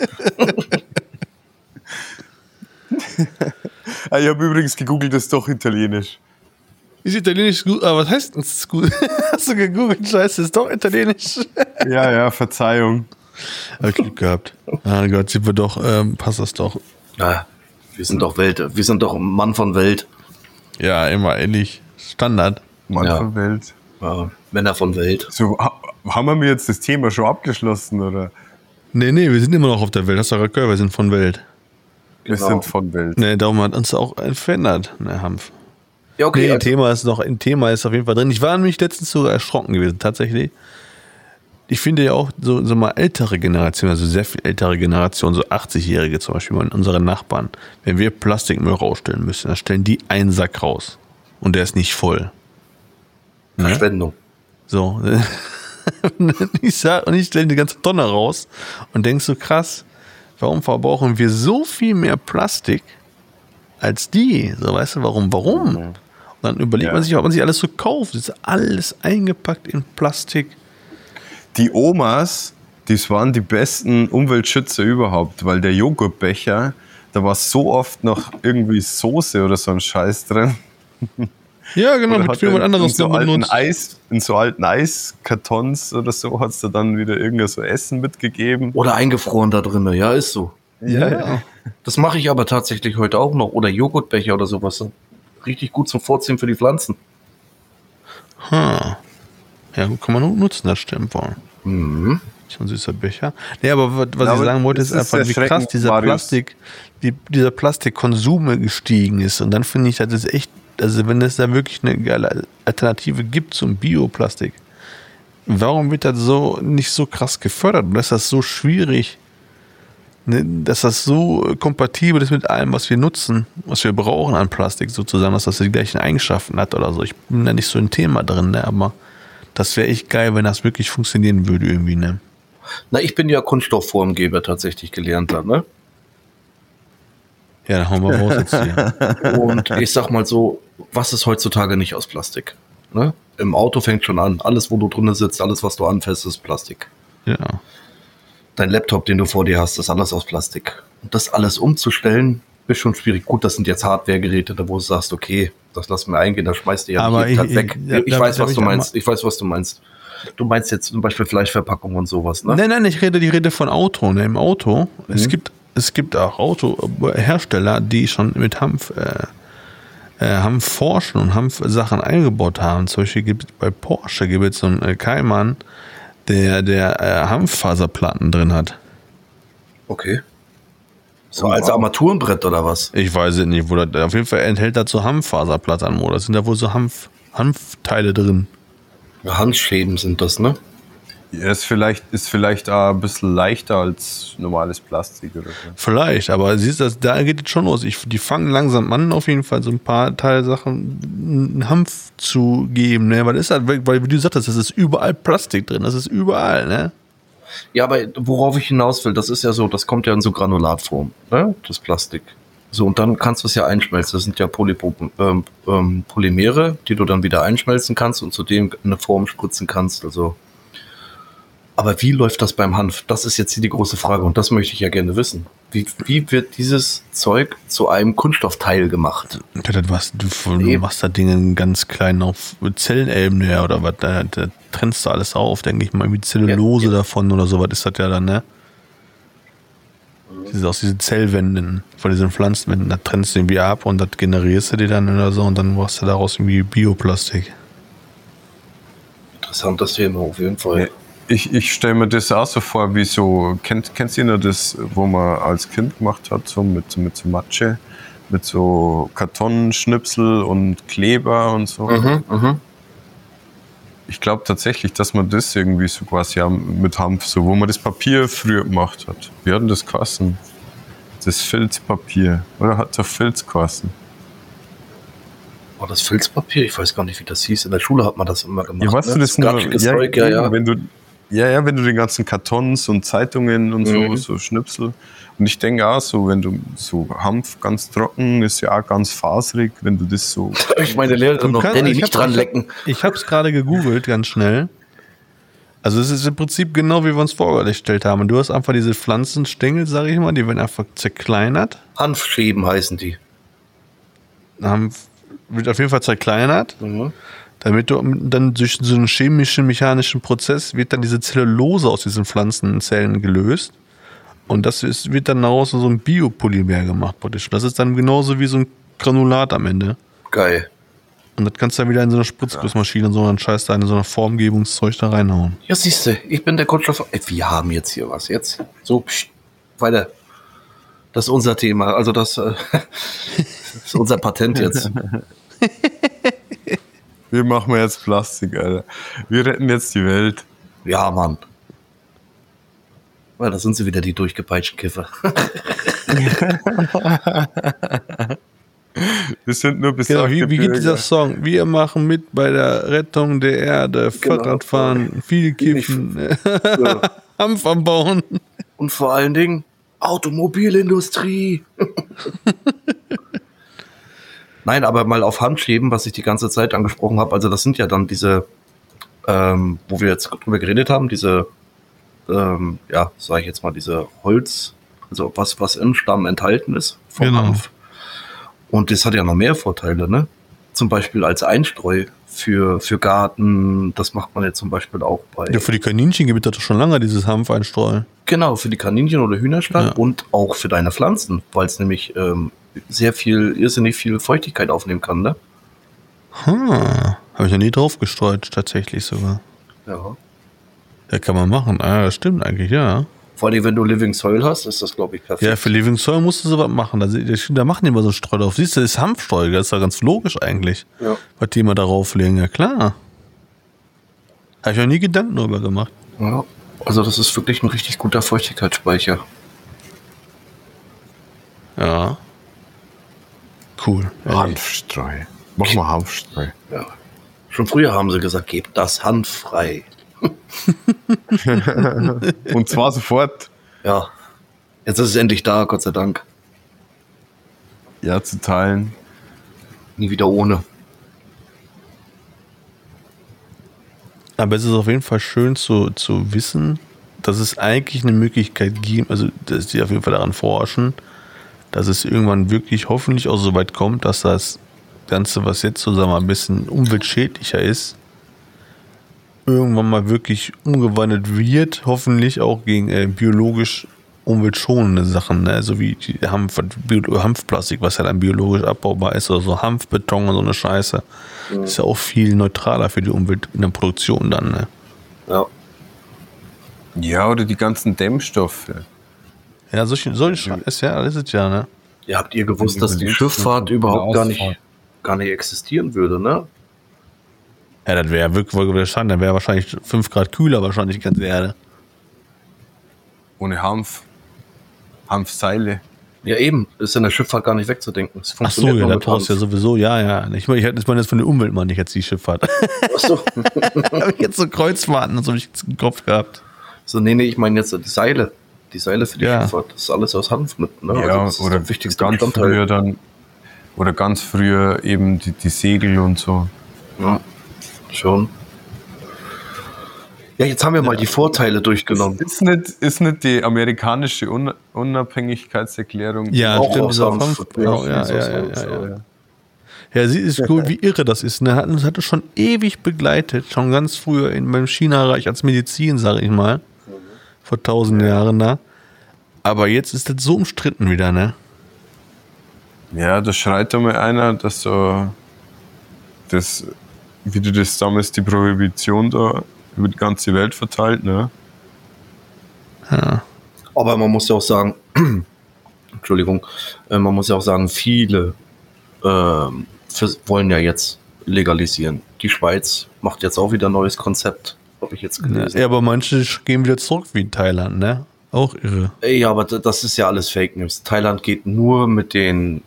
Ich habe übrigens gegoogelt, das ist doch italienisch. Ist italienisch gut? Aber was heißt das gut? Hast du gegoogelt? Scheiße, ist doch italienisch. Ja, Verzeihung. Hab Glück gehabt. Ah Gott, sind wir doch, passt das doch. Ja, wir sind doch Mann von Welt. Ja, immer ehrlich. Standard. Mann von Welt. Ja, Männer von Welt. So, haben wir jetzt das Thema schon abgeschlossen, oder? Nee, wir sind immer noch auf der Welt. Hast du gerade gehört, wir sind von Welt. Wir sind von Welt. Nee, darum hat uns auch verändert, ne, Hanf. Ja, okay. Nee, ein Thema ist auf jeden Fall drin. Ich war nämlich letztens sogar erschrocken gewesen, tatsächlich. Ich finde ja auch so mal ältere Generationen, also sehr viel ältere Generationen, so 80-Jährige zum Beispiel, unsere Nachbarn, wenn wir Plastikmüll rausstellen müssen, dann stellen die einen Sack raus. Und der ist nicht voll. Verschwendung. So. Ich stelle die ganze Tonne raus und denk so, krass, warum verbrauchen wir so viel mehr Plastik als die? So, weißt du, warum? Dann überlegt man sich, ob man sich alles so kauft. Das ist alles eingepackt in Plastik. Die Omas, das waren die besten Umweltschützer überhaupt, weil der Joghurtbecher, da war so oft noch irgendwie Soße oder so ein Scheiß drin. Ja, genau, Oder mit hat viel er anderes in so alten Eiskartons oder so hat es da dann wieder irgendein so Essen mitgegeben. Oder eingefroren da drin, ja, ist so. Ja. Das mache ich aber tatsächlich heute auch noch. Oder Joghurtbecher oder sowas. Richtig gut zum Vorziehen für die Pflanzen. Ja, gut, kann man auch nutzen, das stimmt wohl. Mhm. So ein süßer Becher. Nee, aber was ich sagen wollte, ist einfach, wie krass dieser Plastikkonsum gestiegen ist. Und dann finde ich, das ist echt, also wenn es da wirklich eine geile Alternative gibt zum Bioplastik, warum wird das so nicht so krass gefördert? Und ist das so schwierig, ne, dass das so kompatibel ist mit allem, was wir nutzen, was wir brauchen an Plastik sozusagen, dass das die gleichen Eigenschaften hat oder so. Ich bin da nicht so ein Thema drin, ne, aber das wäre echt geil, wenn das wirklich funktionieren würde irgendwie, ne? Na, ich bin ja Kunststoffformgeber tatsächlich gelernter, ne? Ja, dann hauen wir raus jetzt hier. Und ich sag mal so, was ist heutzutage nicht aus Plastik? Ne? Im Auto fängt schon an. Alles, wo du drinnen sitzt, alles, was du anfährst, ist Plastik. Ja. Dein Laptop, den du vor dir hast, ist alles aus Plastik. Und das alles umzustellen, ist schon schwierig. Gut, das sind jetzt Hardware-Geräte, da wo du sagst, okay, das lassen wir eingehen, da schmeißt du ja aber nicht jeden Tag weg. Ich weiß, was du meinst. Ich weiß, was du meinst. Du meinst jetzt zum Beispiel Fleischverpackung und sowas, ne? Nein, ich rede von Auto. Ne? Im Auto, es gibt auch Autohersteller, die schon mit Hanf forschen und Hanfsachen eingebaut haben. Zum Beispiel gibt es bei Porsche so einen Cayman, der Hanffaserplatten drin hat. Okay. So als Armaturenbrett oder was? Ich weiß es nicht. Auf jeden Fall enthält das so Hanffaserplatten an. Da sind da wohl so Hanfteile drin. Ja, Handschäben sind das, ne? Ja, ist vielleicht auch ein bisschen leichter als normales Plastik oder so. Vielleicht, aber siehst du, da geht es schon los. Die fangen langsam an, auf jeden Fall so ein paar Teilsachen Hanf zu geben, ne? Weil wie du sagtest, das ist überall Plastik drin, das ist überall, ne? Ja, aber worauf ich hinaus will, das ist ja so, das kommt ja in so Granulatform, ne? Das Plastik. So, und dann kannst du es ja einschmelzen. Das sind ja Polymere, die du dann wieder einschmelzen kannst und zudem eine Form spritzen kannst. Also, aber wie läuft das beim Hanf? Das ist jetzt hier die große Frage und das möchte ich ja gerne wissen. Wie wird dieses Zeug zu einem Kunststoffteil gemacht? Ja, du machst da Dinge ganz klein auf Zellenebene oder was, da trennst du alles auf, denke ich mal, irgendwie Zellulose davon oder sowas ist das ja dann, ne? Aus diesen Zellwänden von diesen Pflanzenwänden, da trennst du irgendwie ab und das generierst du dir dann oder so und dann machst du daraus irgendwie Bioplastik. Interessantes Thema auf jeden Fall. Ich stelle mir das auch so vor, wie so, kennst du noch das, wo man als Kind gemacht hat, so mit so Matsche, mit so Kartonschnipsel und Kleber und so. Ich glaube tatsächlich, dass man das irgendwie so quasi mit Hanf, so wo man das Papier früher gemacht hat. Wir hatten das geheißen. Das Filzpapier. Oder hat es auch Filz geheißen? Oh, das Filzpapier? Ich weiß gar nicht, wie das hieß. In der Schule hat man das immer gemacht. Ja, weißt du, das Zeug, ja. Wenn du die ganzen Kartons und Zeitungen und so Schnipsel. Und ich denke auch so, wenn du so Hanf ganz trocken, ist ja auch ganz faserig, wenn du das so... Ich meine Lehrerin noch, Danny, nicht dran lecken. Ich habe es gerade gegoogelt, ganz schnell. Also es ist im Prinzip genau, wie wir uns vorgestellt haben. Du hast einfach diese Pflanzenstängel, sage ich mal, die werden einfach zerkleinert. Hanfschäben heißen die. Hanf wird auf jeden Fall zerkleinert. Damit du dann durch so einen chemischen, mechanischen Prozess wird dann diese Zellulose aus diesen Pflanzenzellen gelöst. Und das wird dann daraus so ein Biopolymer gemacht, praktisch. Das ist dann genauso wie so ein Granulat am Ende. Geil. Und das kannst du dann wieder in so einer Spritzgussmaschine und so einen Scheiß da in so einer Formgebungszeug da reinhauen. Ja, siehst du, ich bin der Kunststoff. Wir haben jetzt hier was. Jetzt. So, weiter. Das ist unser Thema. Also das ist unser Patent jetzt. Wir machen jetzt Plastik, Alter. Wir retten jetzt die Welt. Ja, Mann. Ja, da sind sie wieder, die durchgepeitschten Kiffer. Wir sind nur bis genau, wie geht dieser Song? Wir machen mit bei der Rettung der Erde, Genau. Fahrradfahren, viel kiffen, Hanf am Bauen. Und vor allen Dingen Automobilindustrie. Nein, aber mal auf Handschäben, was ich die ganze Zeit angesprochen habe, also das sind ja dann diese, wo wir jetzt drüber geredet haben, diese, sage ich jetzt mal, diese Holz, also was im Stamm enthalten ist vom Hanf. Und das hat ja noch mehr Vorteile, ne? Zum Beispiel als Einstreu für Garten, das macht man jetzt zum Beispiel auch bei... Ja, für die Kaninchen gibt es doch schon lange dieses Hanfeinstreu. Genau, für die Kaninchen oder Hühnerstall und auch für deine Pflanzen, weil es nämlich irrsinnig viel Feuchtigkeit aufnehmen kann, ne? Habe ich ja nie drauf gestreut, tatsächlich sogar. Ja. Ja, kann man machen. Ah, das stimmt eigentlich, ja. Vor allem, wenn du Living Soil hast, ist das, glaube ich, perfekt. Ja, für Living Soil musst du sowas machen. Da machen die immer so Streu drauf. Siehst du, das ist Hanfstreu, das ist ja ganz logisch eigentlich. Ja. Was die immer darauf legen, ja klar. Habe ich noch nie Gedanken darüber gemacht. Ja, also das ist wirklich ein richtig guter Feuchtigkeitsspeicher. Ja. Cool. Hanfstreu. Mach mal Hanfstreu. Ja. Schon früher haben sie gesagt, gebt das Hanf frei. Und zwar sofort. Ja, jetzt ist es endlich da, Gott sei Dank. Ja, zu teilen. Nie wieder ohne. Aber es ist auf jeden Fall schön zu wissen, dass es eigentlich eine Möglichkeit gibt, also dass die auf jeden Fall daran forschen, dass es irgendwann wirklich hoffentlich auch so weit kommt, dass das Ganze, was jetzt so sagen wir, ein bisschen umweltschädlicher ist, irgendwann mal wirklich umgewandelt wird, hoffentlich auch gegen biologisch umweltschonende Sachen, ne? So wie die Hanfplastik, was ja dann biologisch abbaubar ist, oder so Hanfbeton und so eine Scheiße. Mhm. Ist ja auch viel neutraler für die Umwelt in der Produktion dann, ne? Ja. Ja, oder die ganzen Dämmstoffe. Ja, solche ist ja, das ist ja, ne? Ja, habt ihr gewusst, dass die Schifffahrt überhaupt gar nicht existieren würde, ne? Ja, das wäre wirklich wahrscheinlich, dann wäre wahrscheinlich 5 Grad kühler, wahrscheinlich die ganze Erde. Ohne Hanfseile. Ja, eben. Ist in der Schifffahrt gar nicht wegzudenken. Ach so, ja, da brauchst du ja sowieso, ja. Ich meine jetzt von der Umwelt, meine ich jetzt die Schifffahrt. Ach so. Habe ich jetzt so Kreuzfahrten und so hab ich jetzt im Kopf gehabt. So, nee, ich meine jetzt die Seile. Die Seile für die Schifffahrt. Das ist alles aus Hanf mit, ne? Ja, also oder ganz früher dann, oder ganz früher eben die Segel und so. Ja, schon. Ja, jetzt haben wir mal die Vorteile durchgenommen. Ist nicht die amerikanische Unabhängigkeitserklärung? Ja, stimmt. Ja, sie ist gut, wie irre das ist. Ne? Das hat es schon ewig begleitet, schon ganz früher beim China-Reich als Medizin, sage ich mal. Vor 1000 Jahren da. Aber jetzt ist das so umstritten wieder, ne? Ja, da schreit da mal einer, dass so wie du das damals die Prohibition da über die ganze Welt verteilt, ne? Ja. Aber man muss ja auch sagen, Entschuldigung, man muss ja auch sagen, viele wollen ja jetzt legalisieren. Die Schweiz macht jetzt auch wieder ein neues Konzept, habe ich jetzt gelesen. Ja, aber manche gehen wieder zurück wie in Thailand, ne? Auch irre. Ja, aber das ist ja alles Fake News. Thailand geht nur mit den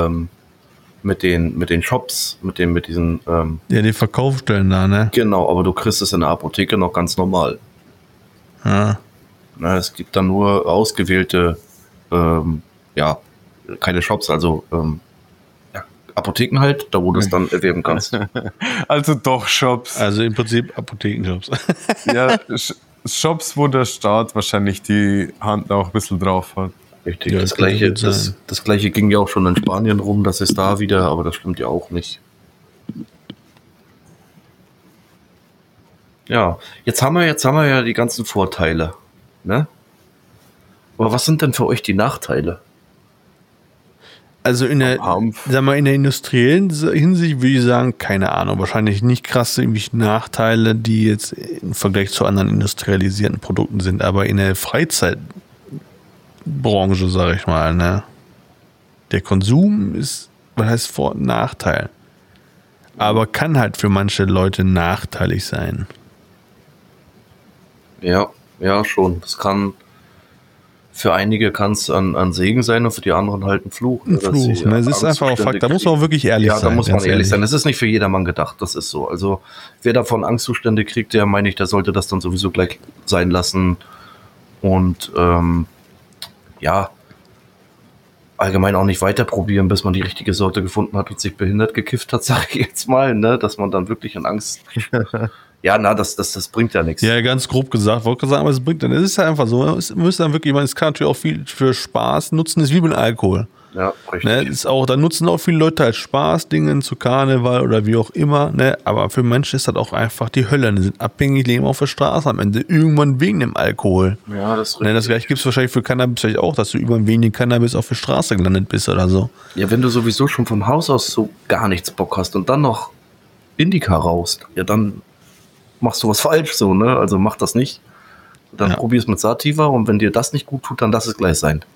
Shops, mit diesen die Verkaufsstellen da, ne? Genau, aber du kriegst es in der Apotheke noch ganz normal. Ja. Na, es gibt dann nur ausgewählte keine Shops, also Apotheken halt, da wo du es dann erwerben kannst. Also doch Shops. Also im Prinzip Apothekenshops. Ja, Shops, wo der Staat wahrscheinlich die Hand auch ein bisschen drauf hat. Richtig, ja, das Gleiche ging ja auch schon in Spanien rum, das ist da wieder, aber das stimmt ja auch nicht. Ja, jetzt haben wir ja die ganzen Vorteile, ne? Aber was sind denn für euch die Nachteile? Also in der industriellen Hinsicht würde ich sagen, keine Ahnung, wahrscheinlich nicht krasse Nachteile, die jetzt im Vergleich zu anderen industrialisierten Produkten sind, aber in der Freizeitbranche, sage ich mal, ne? Der Konsum ist, was heißt Vor- und Nachteil, aber kann halt für manche Leute nachteilig sein. Ja, schon. Das kann für einige an Segen sein und für die anderen halt ein Fluch. Ein Fluch, ne? Es ist einfach ein Fakt, da muss man auch wirklich ehrlich sein. Ja, da muss man ehrlich sein. Es ist nicht für jedermann gedacht, das ist so. Also wer davon Angstzustände kriegt, der meine ich, der sollte das dann sowieso gleich sein lassen. Und allgemein auch nicht weiter probieren, bis man die richtige Sorte gefunden hat und sich behindert gekifft hat, sage ich jetzt mal, ne, dass man dann wirklich in Angst. Ja, das bringt ja nichts. Ja, ganz grob gesagt, wollte sagen, aber es bringt dann. Es ist ja einfach so, es müsste dann wirklich, ich meine, es kann natürlich auch viel für Spaß nutzen, ist wie mit Alkohol. Ja, richtig. Ne, ist auch, da nutzen auch viele Leute als Spaßdingen zu Karneval oder wie auch immer, ne, aber für Menschen ist das auch einfach die Hölle. Die sind abhängig, leben auf der Straße am Ende, irgendwann wegen dem Alkohol. Ja, das ist richtig. Ne, das gleiche gibt es wahrscheinlich für Cannabis vielleicht auch, dass du irgendwann wegen dem Cannabis auf der Straße gelandet bist oder so. Ja, wenn du sowieso schon vom Haus aus so gar nichts Bock hast und dann noch Indica rauchst, ja, dann machst du was falsch so, ne? Also mach das nicht. Dann probier's mit Sativa und wenn dir das nicht gut tut, dann lass es gleich sein.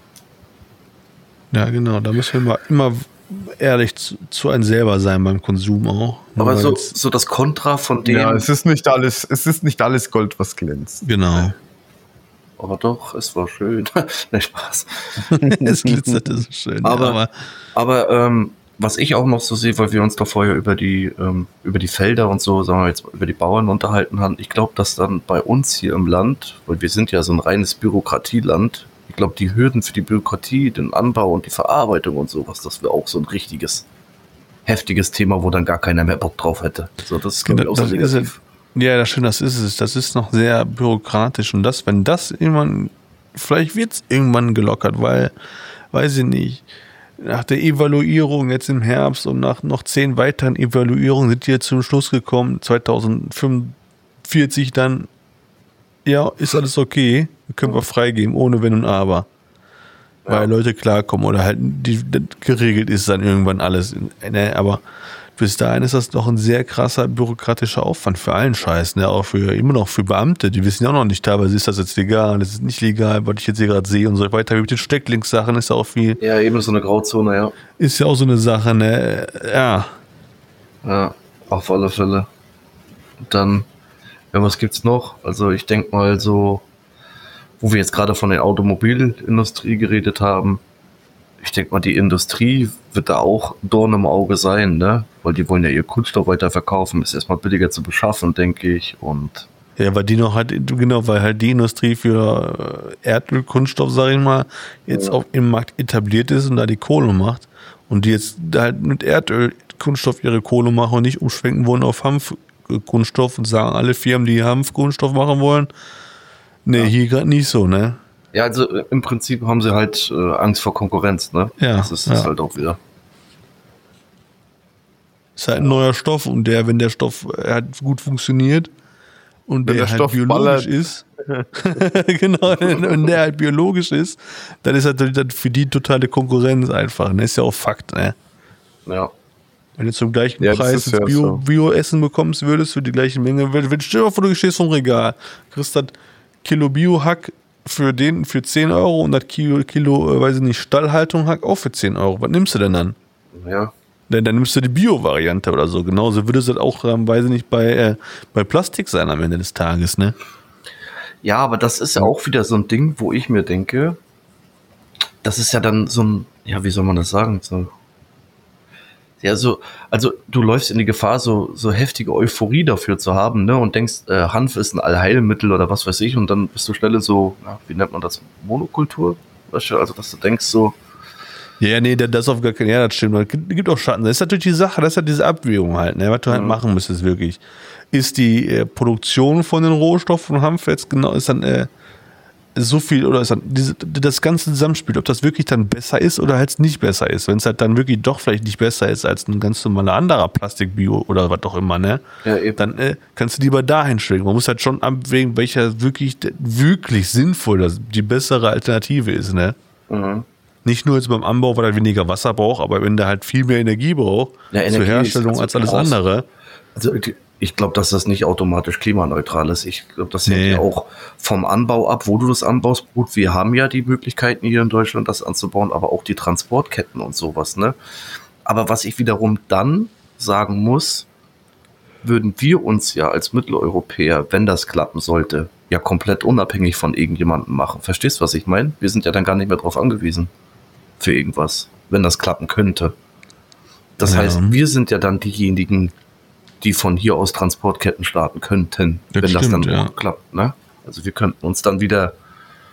Ja, genau, da müssen wir immer ehrlich zu einem selber sein beim Konsum auch. Aber so das Kontra von dem. Ja, es ist nicht alles Gold, was glänzt. Genau. Aber doch, es war schön. Ne, Spaß. Es glitzerte so schön. Aber was ich auch noch so sehe, weil wir uns da vorher über die Felder und so, sagen wir jetzt über die Bauern unterhalten haben, ich glaube, dass dann bei uns hier im Land, weil wir sind ja so ein reines Bürokratieland, ich glaube, die Hürden für die Bürokratie, den Anbau und die Verarbeitung und sowas, das wäre auch so ein richtiges, heftiges Thema, wo dann gar keiner mehr Bock drauf hätte. So, das ist, glaube ich, auch so negativ. Ja, das stimmt, das ist es. Das ist noch sehr bürokratisch. Und wenn das irgendwann, vielleicht wird es irgendwann gelockert, weil, weiß ich nicht, nach der Evaluierung jetzt im Herbst und nach noch 10 weiteren Evaluierungen sind die jetzt zum Schluss gekommen, 2045 dann, ja, ist alles okay, können wir freigeben, ohne Wenn und Aber. Weil Leute klarkommen oder halt geregelt ist dann irgendwann alles. Aber bis dahin ist das doch ein sehr krasser bürokratischer Aufwand für allen Scheiß, ne? Auch immer noch für Beamte, die wissen ja auch noch nicht teilweise, ist das jetzt legal, ist es nicht legal, was ich jetzt hier gerade sehe und so weiter. Mit den Stecklinks-Sachen ist ja auch viel. Ja, eben so eine Grauzone, ja. Ist ja auch so eine Sache, ne? Ja. Ja, auf alle Fälle. Und dann, ja, was gibt's noch? Also ich denke mal so, wo wir jetzt gerade von der Automobilindustrie geredet haben, ich denke mal, die Industrie wird da auch Dorn im Auge sein, ne? Weil die wollen ja ihr Kunststoff weiterverkaufen, ist erstmal billiger zu beschaffen, denke ich. Und ja, weil die noch halt, genau, weil halt die Industrie für Erdölkunststoff, sag ich mal, jetzt auch im Markt etabliert ist und da die Kohle macht. Und die jetzt halt mit Erdölkunststoff ihre Kohle machen und nicht umschwenken wollen auf Hanfkunststoff und sagen alle Firmen, die Hanfkunststoff machen wollen, ne, hier gerade nicht so, ne? ja, also im Prinzip haben sie halt Angst vor Konkurrenz, ne? Ja, das ist das halt auch wieder. Ist halt ein neuer Stoff und wenn der Stoff halt gut funktioniert und Wenn der der halt Stoff biologisch ballert. ist, genau, und der halt biologisch ist, dann ist halt dann für die totale Konkurrenz einfach, ne? Ist ja auch Fakt, ne? Ja. Wenn du zum gleichen Ja, das Preis ist ja so. Bio-Essen bekommst würdest für die gleiche Menge, wenn stell dir mal vor, du stehst vom Regal, kriegst das Kilo Bio-Hack für 10 € und das Kilo, weiß ich nicht, Stallhaltung Hack auch für 10 €. Was nimmst du denn dann? Ja. Dann nimmst du die Bio-Variante oder so. Genauso würde es halt auch, weiß ich nicht, bei Plastik sein am Ende des Tages, ne? Ja, aber das ist ja auch wieder so ein Ding, wo ich mir denke, das ist ja dann so ein, ja, wie soll man das sagen? So, ja, so, also du läufst in die Gefahr, so heftige Euphorie dafür zu haben, ne? Und denkst, Hanf ist ein Allheilmittel oder was weiß ich, und dann bist du schnell in so, ja, wie nennt man das? Monokultur? Weißt du, also dass du denkst so. Ja, nee, das auf gar keinen, ja, das stimmt. Es gibt auch Schatten. Das ist natürlich die Sache, das ist halt diese Abwägung halt, ne? Was du halt machen müsstest wirklich. Ist die Produktion von den Rohstoffen von Hanf jetzt genau, ist dann so viel, oder ist dann das ganze Zusammenspiel, ob das wirklich dann besser ist oder halt nicht besser ist. Wenn es halt dann wirklich doch vielleicht nicht besser ist als ein ganz normaler anderer Plastikbio oder was auch immer, ne? Ja, eben. Dann kannst du lieber dahin schwingen. Man muss halt schon abwägen, welcher wirklich sinnvoll die bessere Alternative ist, ne? Mhm. Nicht nur jetzt beim Anbau, weil er weniger Wasser braucht, aber wenn der halt viel mehr Energie braucht Ja, zur Energie Herstellung ist als alles groß. andere. Also ich glaube, dass das nicht automatisch klimaneutral ist. Ich glaube, das hängt Nee. ja auch vom Anbau ab, wo du das anbaust. Gut, wir haben ja die Möglichkeiten hier in Deutschland, das anzubauen, aber auch die Transportketten und sowas, ne? Aber was ich wiederum dann sagen muss, würden wir uns ja als Mitteleuropäer, wenn das klappen sollte, ja komplett unabhängig von irgendjemandem machen. Verstehst du, was ich meine? Wir sind ja dann gar nicht mehr drauf angewiesen für irgendwas, wenn das klappen könnte. Das Ja. heißt, wir sind ja dann diejenigen, die von hier aus Transportketten starten könnten, Das wenn das stimmt, dann ja. auch klappt. Ne? Also wir könnten uns dann wieder,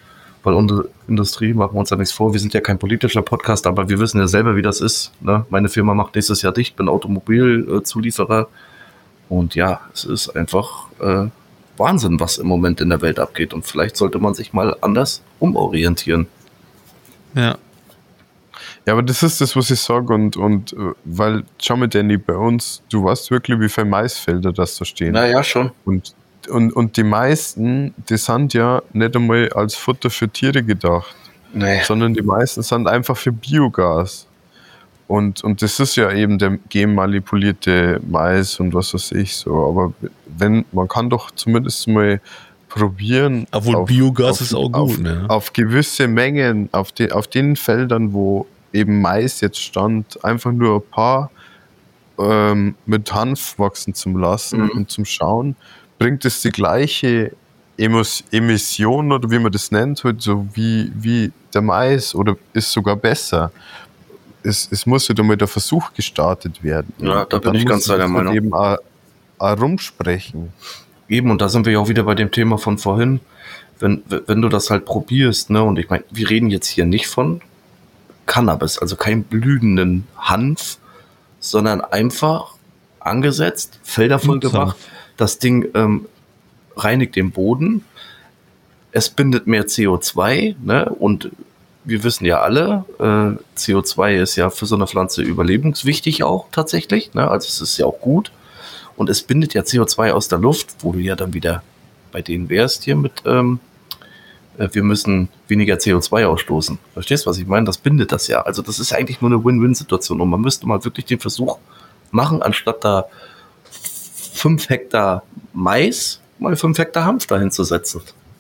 weil unsere Industrie, machen wir uns da nichts vor, wir sind ja kein politischer Podcast, aber wir wissen ja selber, wie das ist. Ne? Meine Firma macht nächstes Jahr dicht, bin Automobilzulieferer und ja, es ist einfach Wahnsinn, was im Moment in der Welt abgeht und vielleicht sollte man sich mal anders umorientieren. Ja. Ja, aber das ist das, was ich sage und weil, schau mal, Danny, bei uns, du weißt wirklich, wie viele Maisfelder das da stehen. Naja, schon. Und die meisten, die sind ja nicht einmal als Futter für Tiere gedacht, sondern die meisten sind einfach für Biogas. Und das ist ja eben der genmanipulierte Mais und was weiß ich so. Aber man kann doch zumindest mal probieren. Obwohl Biogas ist auch gut, ne? Auf gewisse Mengen, auf den Feldern, wo eben Mais jetzt stand, einfach nur ein paar mit Hanf wachsen zu lassen und zum Schauen, bringt es die gleiche Emission oder wie man das nennt, halt so wie der Mais oder ist sogar besser. Es muss ja mal der Versuch gestartet werden. Ja, da bin ich ganz deiner Meinung. Eben auch rumsprechen. Eben, und da sind wir ja auch wieder bei dem Thema von vorhin. Wenn du das halt probierst, ne, und ich meine, wir reden jetzt hier nicht von Cannabis, also kein blühenden Hanf, sondern einfach angesetzt, Felder voll gemacht, das Ding reinigt den Boden, es bindet mehr CO2, ne, und wir wissen ja alle, CO2 ist ja für so eine Pflanze überlebenswichtig auch tatsächlich, ne, also es ist ja auch gut. Und es bindet ja CO2 aus der Luft, wo du ja dann wieder bei denen wärst hier mit, wir müssen weniger CO2 ausstoßen. Verstehst du, was ich meine? Das bindet das ja. Also das ist eigentlich nur eine Win-Win-Situation. Und man müsste mal wirklich den Versuch machen, anstatt da 5 Hektar Mais, mal 5 Hektar Hanf dahin zu setzen.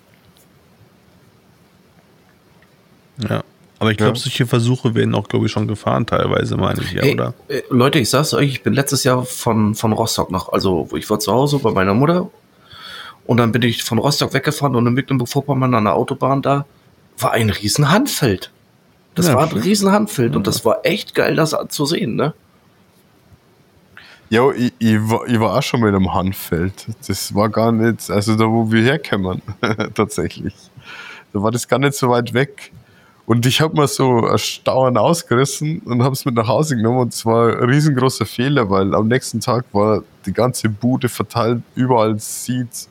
Ja. Aber ich glaube, solche Versuche werden auch, glaube ich, schon gefahren teilweise, meine ich, ja, hey, oder? Leute, ich sag's euch, ich bin letztes Jahr von Rostock noch, also ich war zu Hause bei meiner Mutter und dann bin ich von Rostock weggefahren und in Mecklenburg-Vorpommern an der Autobahn da war ein riesen Hanffeld. Das war ein riesen Hanffeld und das war echt geil, das zu sehen, ne? Ja, ich war auch schon mal in einem Hanffeld. Das war gar nicht, also da, wo wir herkommen, tatsächlich. Da war das gar nicht so weit weg. Und ich habe mir so ein Stauern ausgerissen und habe es mit nach Hause genommen und es war ein riesengroßer Fehler, weil am nächsten Tag war die ganze Bude verteilt, überall Seeds.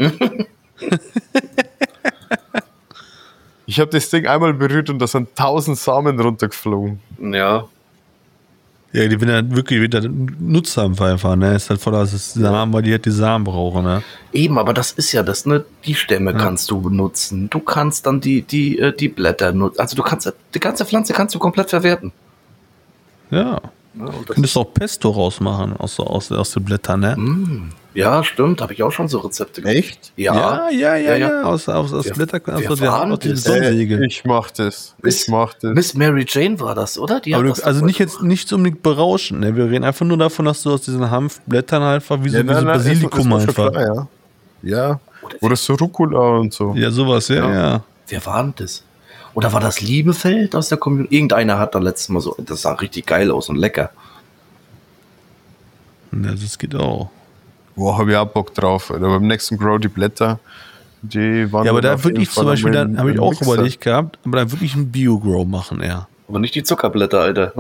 Ich habe das Ding einmal berührt und da sind 1000 Samen runtergeflogen. Ja. Ja, die will ja wirklich wieder Nutzsamen einfach, ne? Ist halt voller Samen, weil die halt die Samen brauchen, ne? Eben, aber das ist ja das, ne? Die Stämme kannst du benutzen. Du kannst dann die Blätter nutzen. Also du kannst die ganze Pflanze kannst du komplett verwerten. Ja. Du könntest auch Pesto rausmachen aus den Blättern, ne? Ja, stimmt. Habe ich auch schon so Rezepte gemacht. Echt? Ja. Aus Blätter, aus den Sonnensäge. Ich mach das. Miss Mary Jane war das, oder? Die aber hat das also nicht unbedingt berauschen, ne? Wir reden einfach nur davon, dass du aus diesen Hanfblättern einfach wie so Basilikum einfach. Klar, ja. Oder so Rucola und so. Ja, sowas, ja. Wer war denn das? Oder war das Liebefeld aus der Community? Irgendeiner hat da letztes Mal so, das sah richtig geil aus und lecker. Ja, das geht auch. Boah, hab ich auch Bock drauf. Aber beim nächsten Grow die Blätter, die waren. Ja, aber da würde ich zum Beispiel, da habe ich auch überlegt gehabt, aber da würde ich einen Bio-Grow machen, ja. Aber nicht die Zuckerblätter, Alter.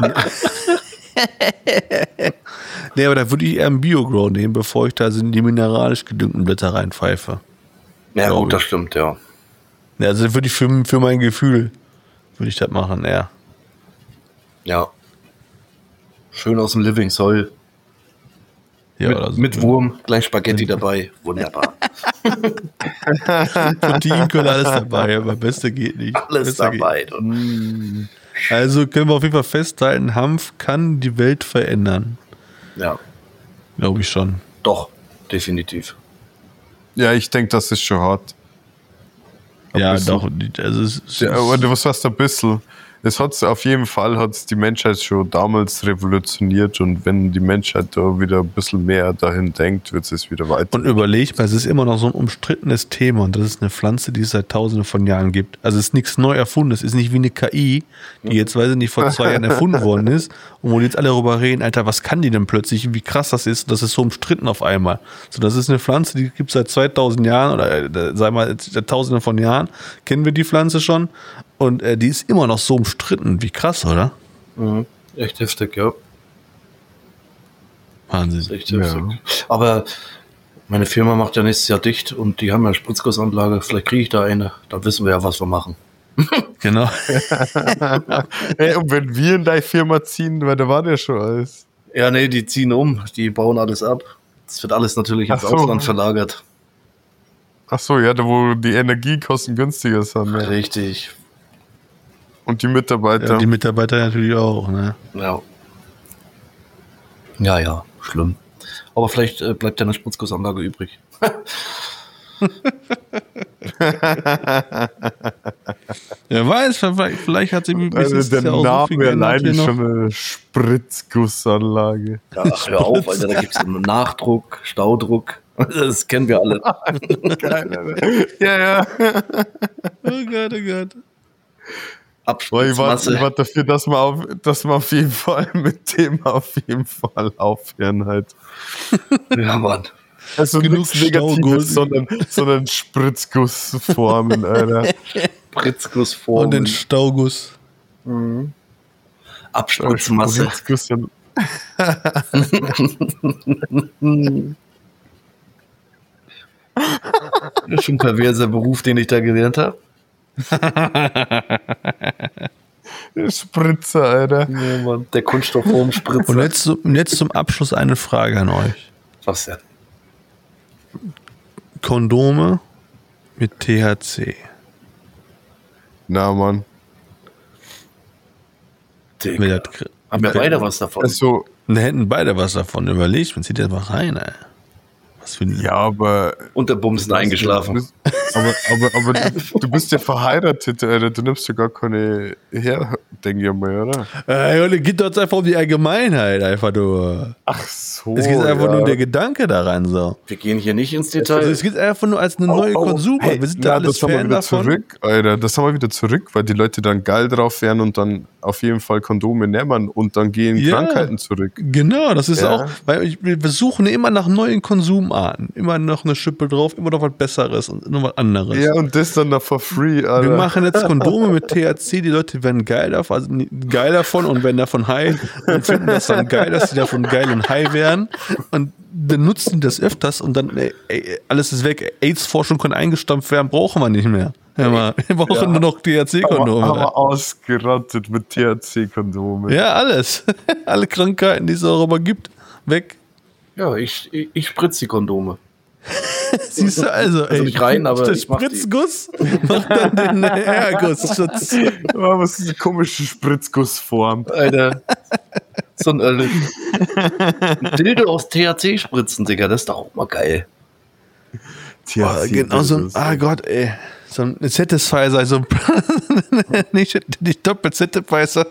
Nee, aber da würde ich eher einen Bio-Grow nehmen, bevor ich da die mineralisch gedüngten Blätter reinpfeife. Ja, gut, das stimmt, ja. Ja, also würde ich für mein Gefühl, würde ich das machen, ja. Ja. Schön aus dem Living Soil. Ja, mit Wurm, gleich Spaghetti dabei. Wunderbar. Proteinquelle, alles dabei, aber Beste geht nicht. Alles dabei. Also können wir auf jeden Fall festhalten, Hanf kann die Welt verändern. Ja. Glaube ich schon. Doch, definitiv. Ja, ich denke, das ist schon hart. Ja, doch. Also aber was heißt ein bisschen? Es hat auf jeden Fall hat's die Menschheit schon damals revolutioniert und wenn die Menschheit da wieder ein bisschen mehr dahin denkt, wird es wieder weiter. Und überleg mal, es ist immer noch so ein umstrittenes Thema und das ist eine Pflanze, die es seit Tausenden von Jahren gibt. Also es ist nichts neu erfunden, es ist nicht wie eine KI, die jetzt, weiß ich nicht, vor 2 Jahren erfunden worden ist und wo jetzt alle darüber reden, Alter, was kann die denn plötzlich, wie krass das ist so umstritten auf einmal. So, das ist eine Pflanze, die gibt es seit 2000 Jahren oder sagen wir mal, seit Tausenden von Jahren kennen wir die Pflanze schon. Und die ist immer noch so umstritten. Wie krass, oder? Mhm. Echt heftig, ja. Wahnsinn. Das ist echt heftig. Ja. Aber meine Firma macht ja nächstes Jahr dicht und die haben ja eine Spritzgussanlage. Vielleicht kriege ich da eine. Dann wissen wir ja, was wir machen. Genau. Hey, und wenn wir in deine Firma ziehen, weil da war der schon alles. Ja, nee, die ziehen um. Die bauen alles ab. Das wird alles natürlich ins Ausland verlagert. Ach so, ja, da wo die Energiekosten günstiger sind. Ja. Richtig. Und die Mitarbeiter. Ja, die Mitarbeiter natürlich auch, ne? Ja. Ja, schlimm. Aber vielleicht bleibt ja eine Spritzgussanlage übrig. Wer weiß, vielleicht hat sie also der Name allein ist schon eine Spritzgussanlage. Ja, hör auf, Alter, da gibt es Nachdruck, Staudruck. Das kennen wir alle. Geil, ja. Oh Gott. Abspritzmasse. Ich war dafür, dass wir auf jeden Fall mit dem aufhören halt. Ja, Mann. Also genug Negatives, sondern Spritzgussformen, Alter. Spritzgussformen. Und den Stauguss. Mhm. Abspritzmasse. Das ist schon ein perverser Beruf, den ich da gelernt habe. Spritzer, Alter. Ja, Mann. Der Kunststoffform-Spritzer. Und jetzt zum Abschluss eine Frage an euch. Was denn? Kondome mit THC. Na, Mann. Haben wir beide was davon? Also, da hätten beide was davon. Überlegt, man zieht einfach rein, ey. Was für ein... Ja, aber... Unter Bumsen eingeschlafen. Aber du bist ja verheiratet, Alter. Du nimmst ja gar keine her, denke ich mal, oder? Es geht doch einfach um die Allgemeinheit, einfach nur. Ach so. Es geht einfach nur um der Gedanke daran, so. Wir gehen hier nicht ins Detail. Also es geht einfach nur als eine neue Konsum. Hey, wir sind da alles Fan davon. Zurück, Alter. Das haben wir wieder zurück, weil die Leute dann geil drauf wären und dann auf jeden Fall Kondome nehmen und dann gehen Krankheiten zurück. Genau, das ist auch, weil wir suchen immer nach neuen Konsumarten. Immer noch eine Schippe drauf, immer noch was Besseres und noch was anderes. Ja, und das dann noch for free, Alter. Wir machen jetzt Kondome mit THC, die Leute werden geil davon und werden davon high und finden das dann geil, dass sie davon geil und high werden und dann nutzen die das öfters und dann alles ist weg. AIDS-Forschung kann eingestampft werden, brauchen wir nicht mehr. Ja, wir brauchen nur noch THC-Kondome. Aber ausgerottet mit THC-Kondome. Ja, alles. Alle Krankheiten, die es auch immer gibt, weg. Ja, ich spritze die Kondome. Siehst du also, nicht rein, aber der ich mach Spritzguss macht dann den Ergussschutz. Oh, was ist eine komische Spritzgussform? Alter. So ein Dildo aus THC spritzen, Digga, das ist doch auch mal geil. THC, genau so ein, Gott, ey. So ein Satisfier, so ein nicht doppelt Satisfier.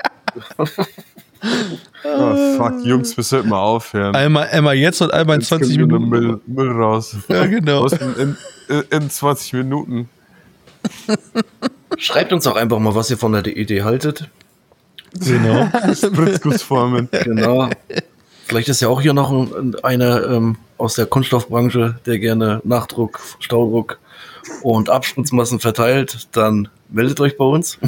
Oh, fuck, Jungs, wir sollten mal aufhören. Einmal jetzt und einmal in 20 Minuten. Müll raus. Ja, genau. In 20 Minuten. Schreibt uns doch einfach mal, was ihr von der Idee haltet. Genau. Spritzgussformen. Genau. Vielleicht ist ja auch hier noch einer aus der Kunststoffbranche, der gerne Nachdruck, Staudruck und Abspritzmassen verteilt. Dann meldet euch bei uns.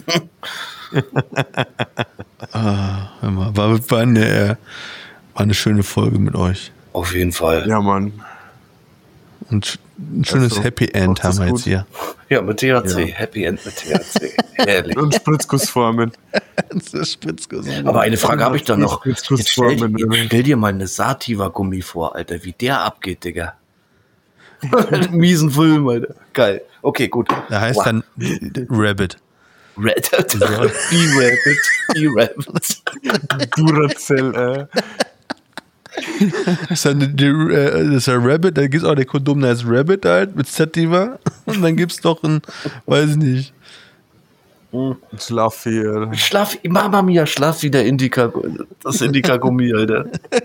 Hör mal, war eine schöne Folge mit euch. Auf jeden Fall. Ja, Mann. Und ein schönes Happy End haben wir jetzt hier. Ja, mit THC. Ja. Happy End mit THC. Herrlich. Und Spritzgussformen. Aber eine Frage habe ich da noch. Jetzt stell dir mal eine Sativa-Gummi vor, Alter, wie der abgeht, Digga. Miesen Film, Alter. Geil. Okay, gut. Der heißt dann Rabbit. B-Rabbit. Duracell, Das ist der Rabbit, da gibt es auch der Kondom, der heißt Rabbit halt, mit Sativa. Und dann gibt es doch ein, weiß ich nicht, Schlaffi, Alter. Schlaffi, Mama Mia, Schlaffi, das Indica-Gummi, Alter.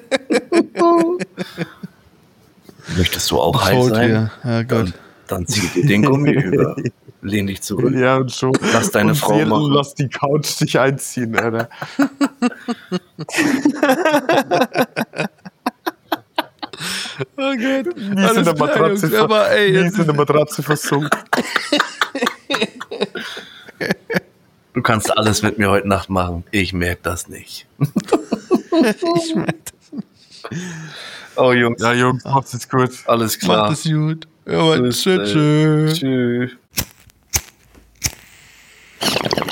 Möchtest du auch heiß sein? Ja, Gott. Dann zieh dir den Gummi über. Lehn dich zurück. Ja, und schon. Lass deine Frau machen. Lass die Couch dich einziehen, Alter. Oh Gott. Nie ist in der Matratze versunken. Du kannst alles mit mir heute Nacht machen. Ich merke das nicht. Ich merke das nicht. Oh, Jungs. Ja, Jungs, macht's jetzt gut. Alles klar. Macht es gut. Ja, tschüss. Tschüss.